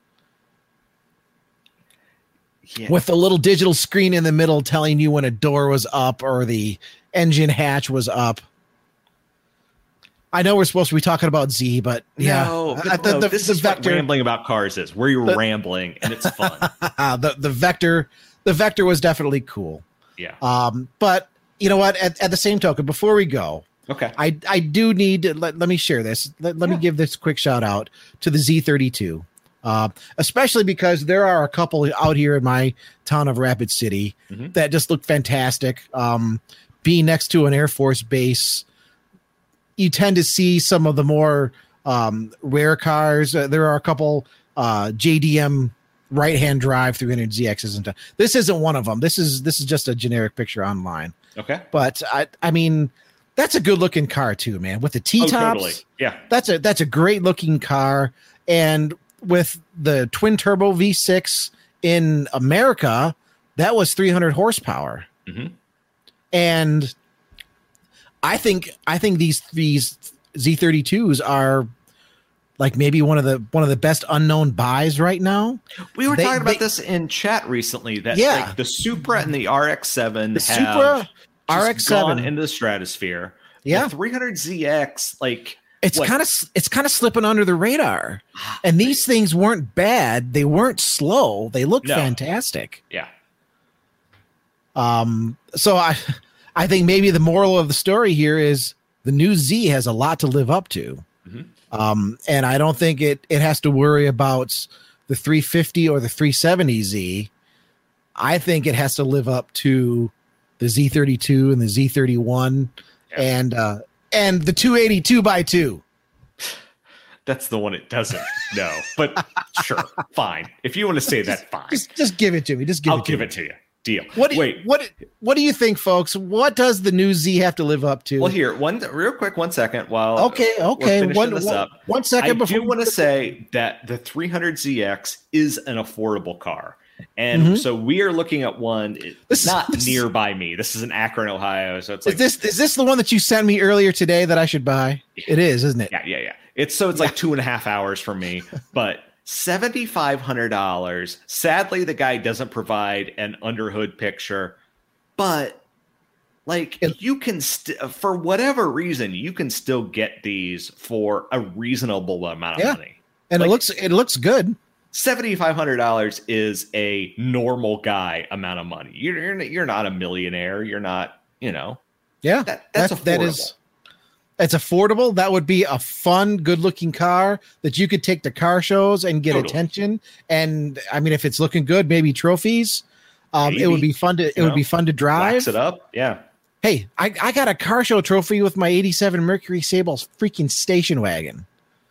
Yeah. With a little digital screen in the middle telling you when a door was up or the engine hatch was up. I know we're supposed to be talking about Z, but yeah, No, but Uh, the, no, the- this the is Vector, what rambling about cars is. Where you're The- rambling and it's fun. the the Vector, the Vector was definitely cool. Yeah. Um, but you know what? At, at the same token, before we go, Okay. I I do need to let, let me share this. Let, let Yeah. me give this quick shout out to the Z thirty-two. Uh, especially because there are a couple out here in my town of Rapid City Mhm. that just look fantastic. Um, being next to an Air Force base, you tend to see some of the more um, rare cars. Uh, there are a couple uh, J D M right-hand drive three hundred Z Xs. And this isn't one of them. This is this is just a generic picture online. Okay. But I I mean, that's a good-looking car too, man. With the Oh, T-tops. totally. Yeah. That's a that's a great looking car, and with the twin turbo V six in America, that was three hundred horsepower. Mhm. And I think I think these these Z thirty-twos are like maybe one of the one of the best unknown buys right now. We were They- talking about they- this in chat recently. That Yeah. like the Supra and the R X seven, The have Supra, just R X seven. gone into the stratosphere. Yeah. The three hundred Z X, like It's what- kind of it's kind of slipping under the radar. And these things weren't bad. They weren't slow. They look No. fantastic. yeah. Um, so I, I think maybe the moral of the story here is the new Z has a lot to live up to. Mhm. Um, and I don't think it, it has to worry about the three fifty or the three seventy Z. I think it has to live up to the Z thirty-two and the Z thirty-one Yeah. and, uh, and the two eighty-two by two. That's the one it doesn't. No, but sure, fine. If you want to say that, fine. Just, just give it to me. Just give I'll it to give me. it to you. Deal. What, Wait. what, what do you think, folks? What does the new Z have to live up to? Well, here, one real quick, one second. While Okay, we're okay. finishing One, this one, up, one second I before do want to say that the three hundred Z X is an affordable car. And Mhm. so we are looking at one. It's This- not this- nearby me. This is in Akron, Ohio. So it's Is like this is this the one that you sent me earlier today that I should buy? It is, isn't it? yeah, yeah, yeah. It's so it's like two and a half hours from me, but seven thousand five hundred dollars. Sadly, the guy doesn't provide an underhood picture, but like it, you can st- for whatever reason, you can still get these for a reasonable amount of yeah. money. And like, it looks it looks good. seven thousand five hundred dollars is a normal guy amount of money. You're you're not a millionaire. You're not, you know. Yeah, that, that's that, that is. It's affordable. That would be a fun, good-looking car that you could take to car shows and get totally. attention. And I mean, if it's looking good, maybe trophies. Um, maybe. It would be fun to. It you would know, be fun to drive. Wax it up, yeah. Hey, I, I got a car show trophy with my eighty-seven Mercury Sable's freaking station wagon.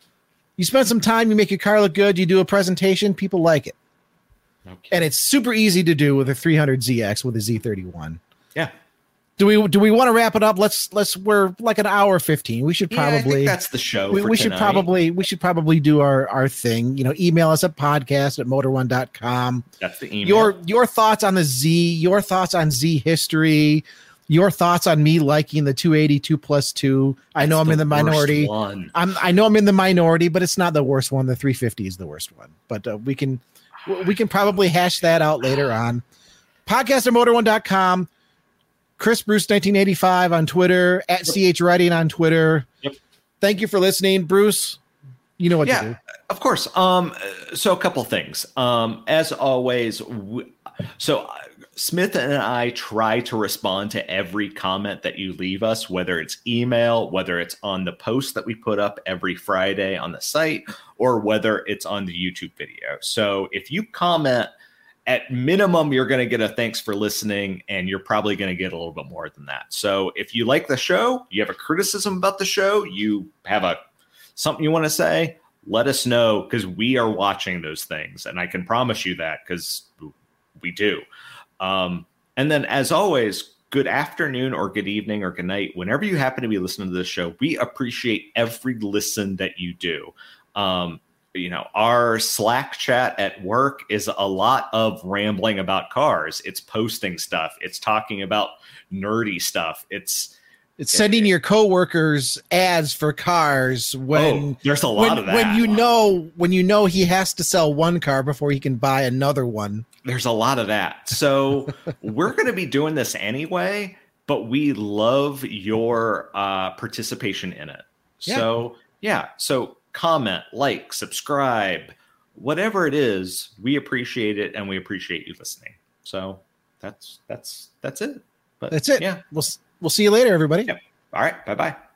You spend some time, you make your car look good, you do a presentation, people like it. Okay. And it's super easy to do with a three hundred Z X with a Z thirty-one. Yeah. Do we do we want to wrap it up? Let's let's we're like an hour fifteen. We should probably yeah, I think that's the show. We, for we should probably we should probably do our, our thing. You know, email us at podcast at motor one dot com. That's the email. Your your thoughts on the Z, your thoughts on Z history, your thoughts on me liking the two eighty two plus two. I know I'm in the minority. One. I'm I know I'm in the minority, but it's not the worst one. The three fifty is the worst one. But uh, we can we can probably hash that out later on. Podcast at motor one dot com. Chris Bruce nineteen eighty-five on Twitter, at C H Writing on Twitter. Yep. Thank you for listening, Bruce. You know what yeah, to do. Of course. Um, so a couple things. Um, as always, we, so uh, Smith and I try to respond to every comment that you leave us, whether it's email, whether it's on the post that we put up every Friday on the site, or whether it's on the YouTube video. So if you comment, at minimum, you're going to get a thanks for listening, and you're probably going to get a little bit more than that. So if you like the show, you have a criticism about the show, you have a something you want to say, let us know, because we are watching those things. And I can promise you that because we do. Um, and then as always, good afternoon or good evening or good night. Whenever you happen to be listening to this show, we appreciate every listen that you do. Um, You know, our Slack chat at work is a lot of rambling about cars. It's posting stuff. It's talking about nerdy stuff. It's it's sending it, your coworkers ads for cars when oh, there's a lot when, of that. When you know when you know he has to sell one car before he can buy another one. There's a lot of that. So we're going to be doing this anyway, but we love your uh, participation in it. Yeah. So yeah, so. Comment, like, subscribe, whatever it is, we appreciate it, and we appreciate you listening. So that's that's that's it. But that's it. Yeah, we'll we'll see you later, everybody. Yep. All right. Bye bye.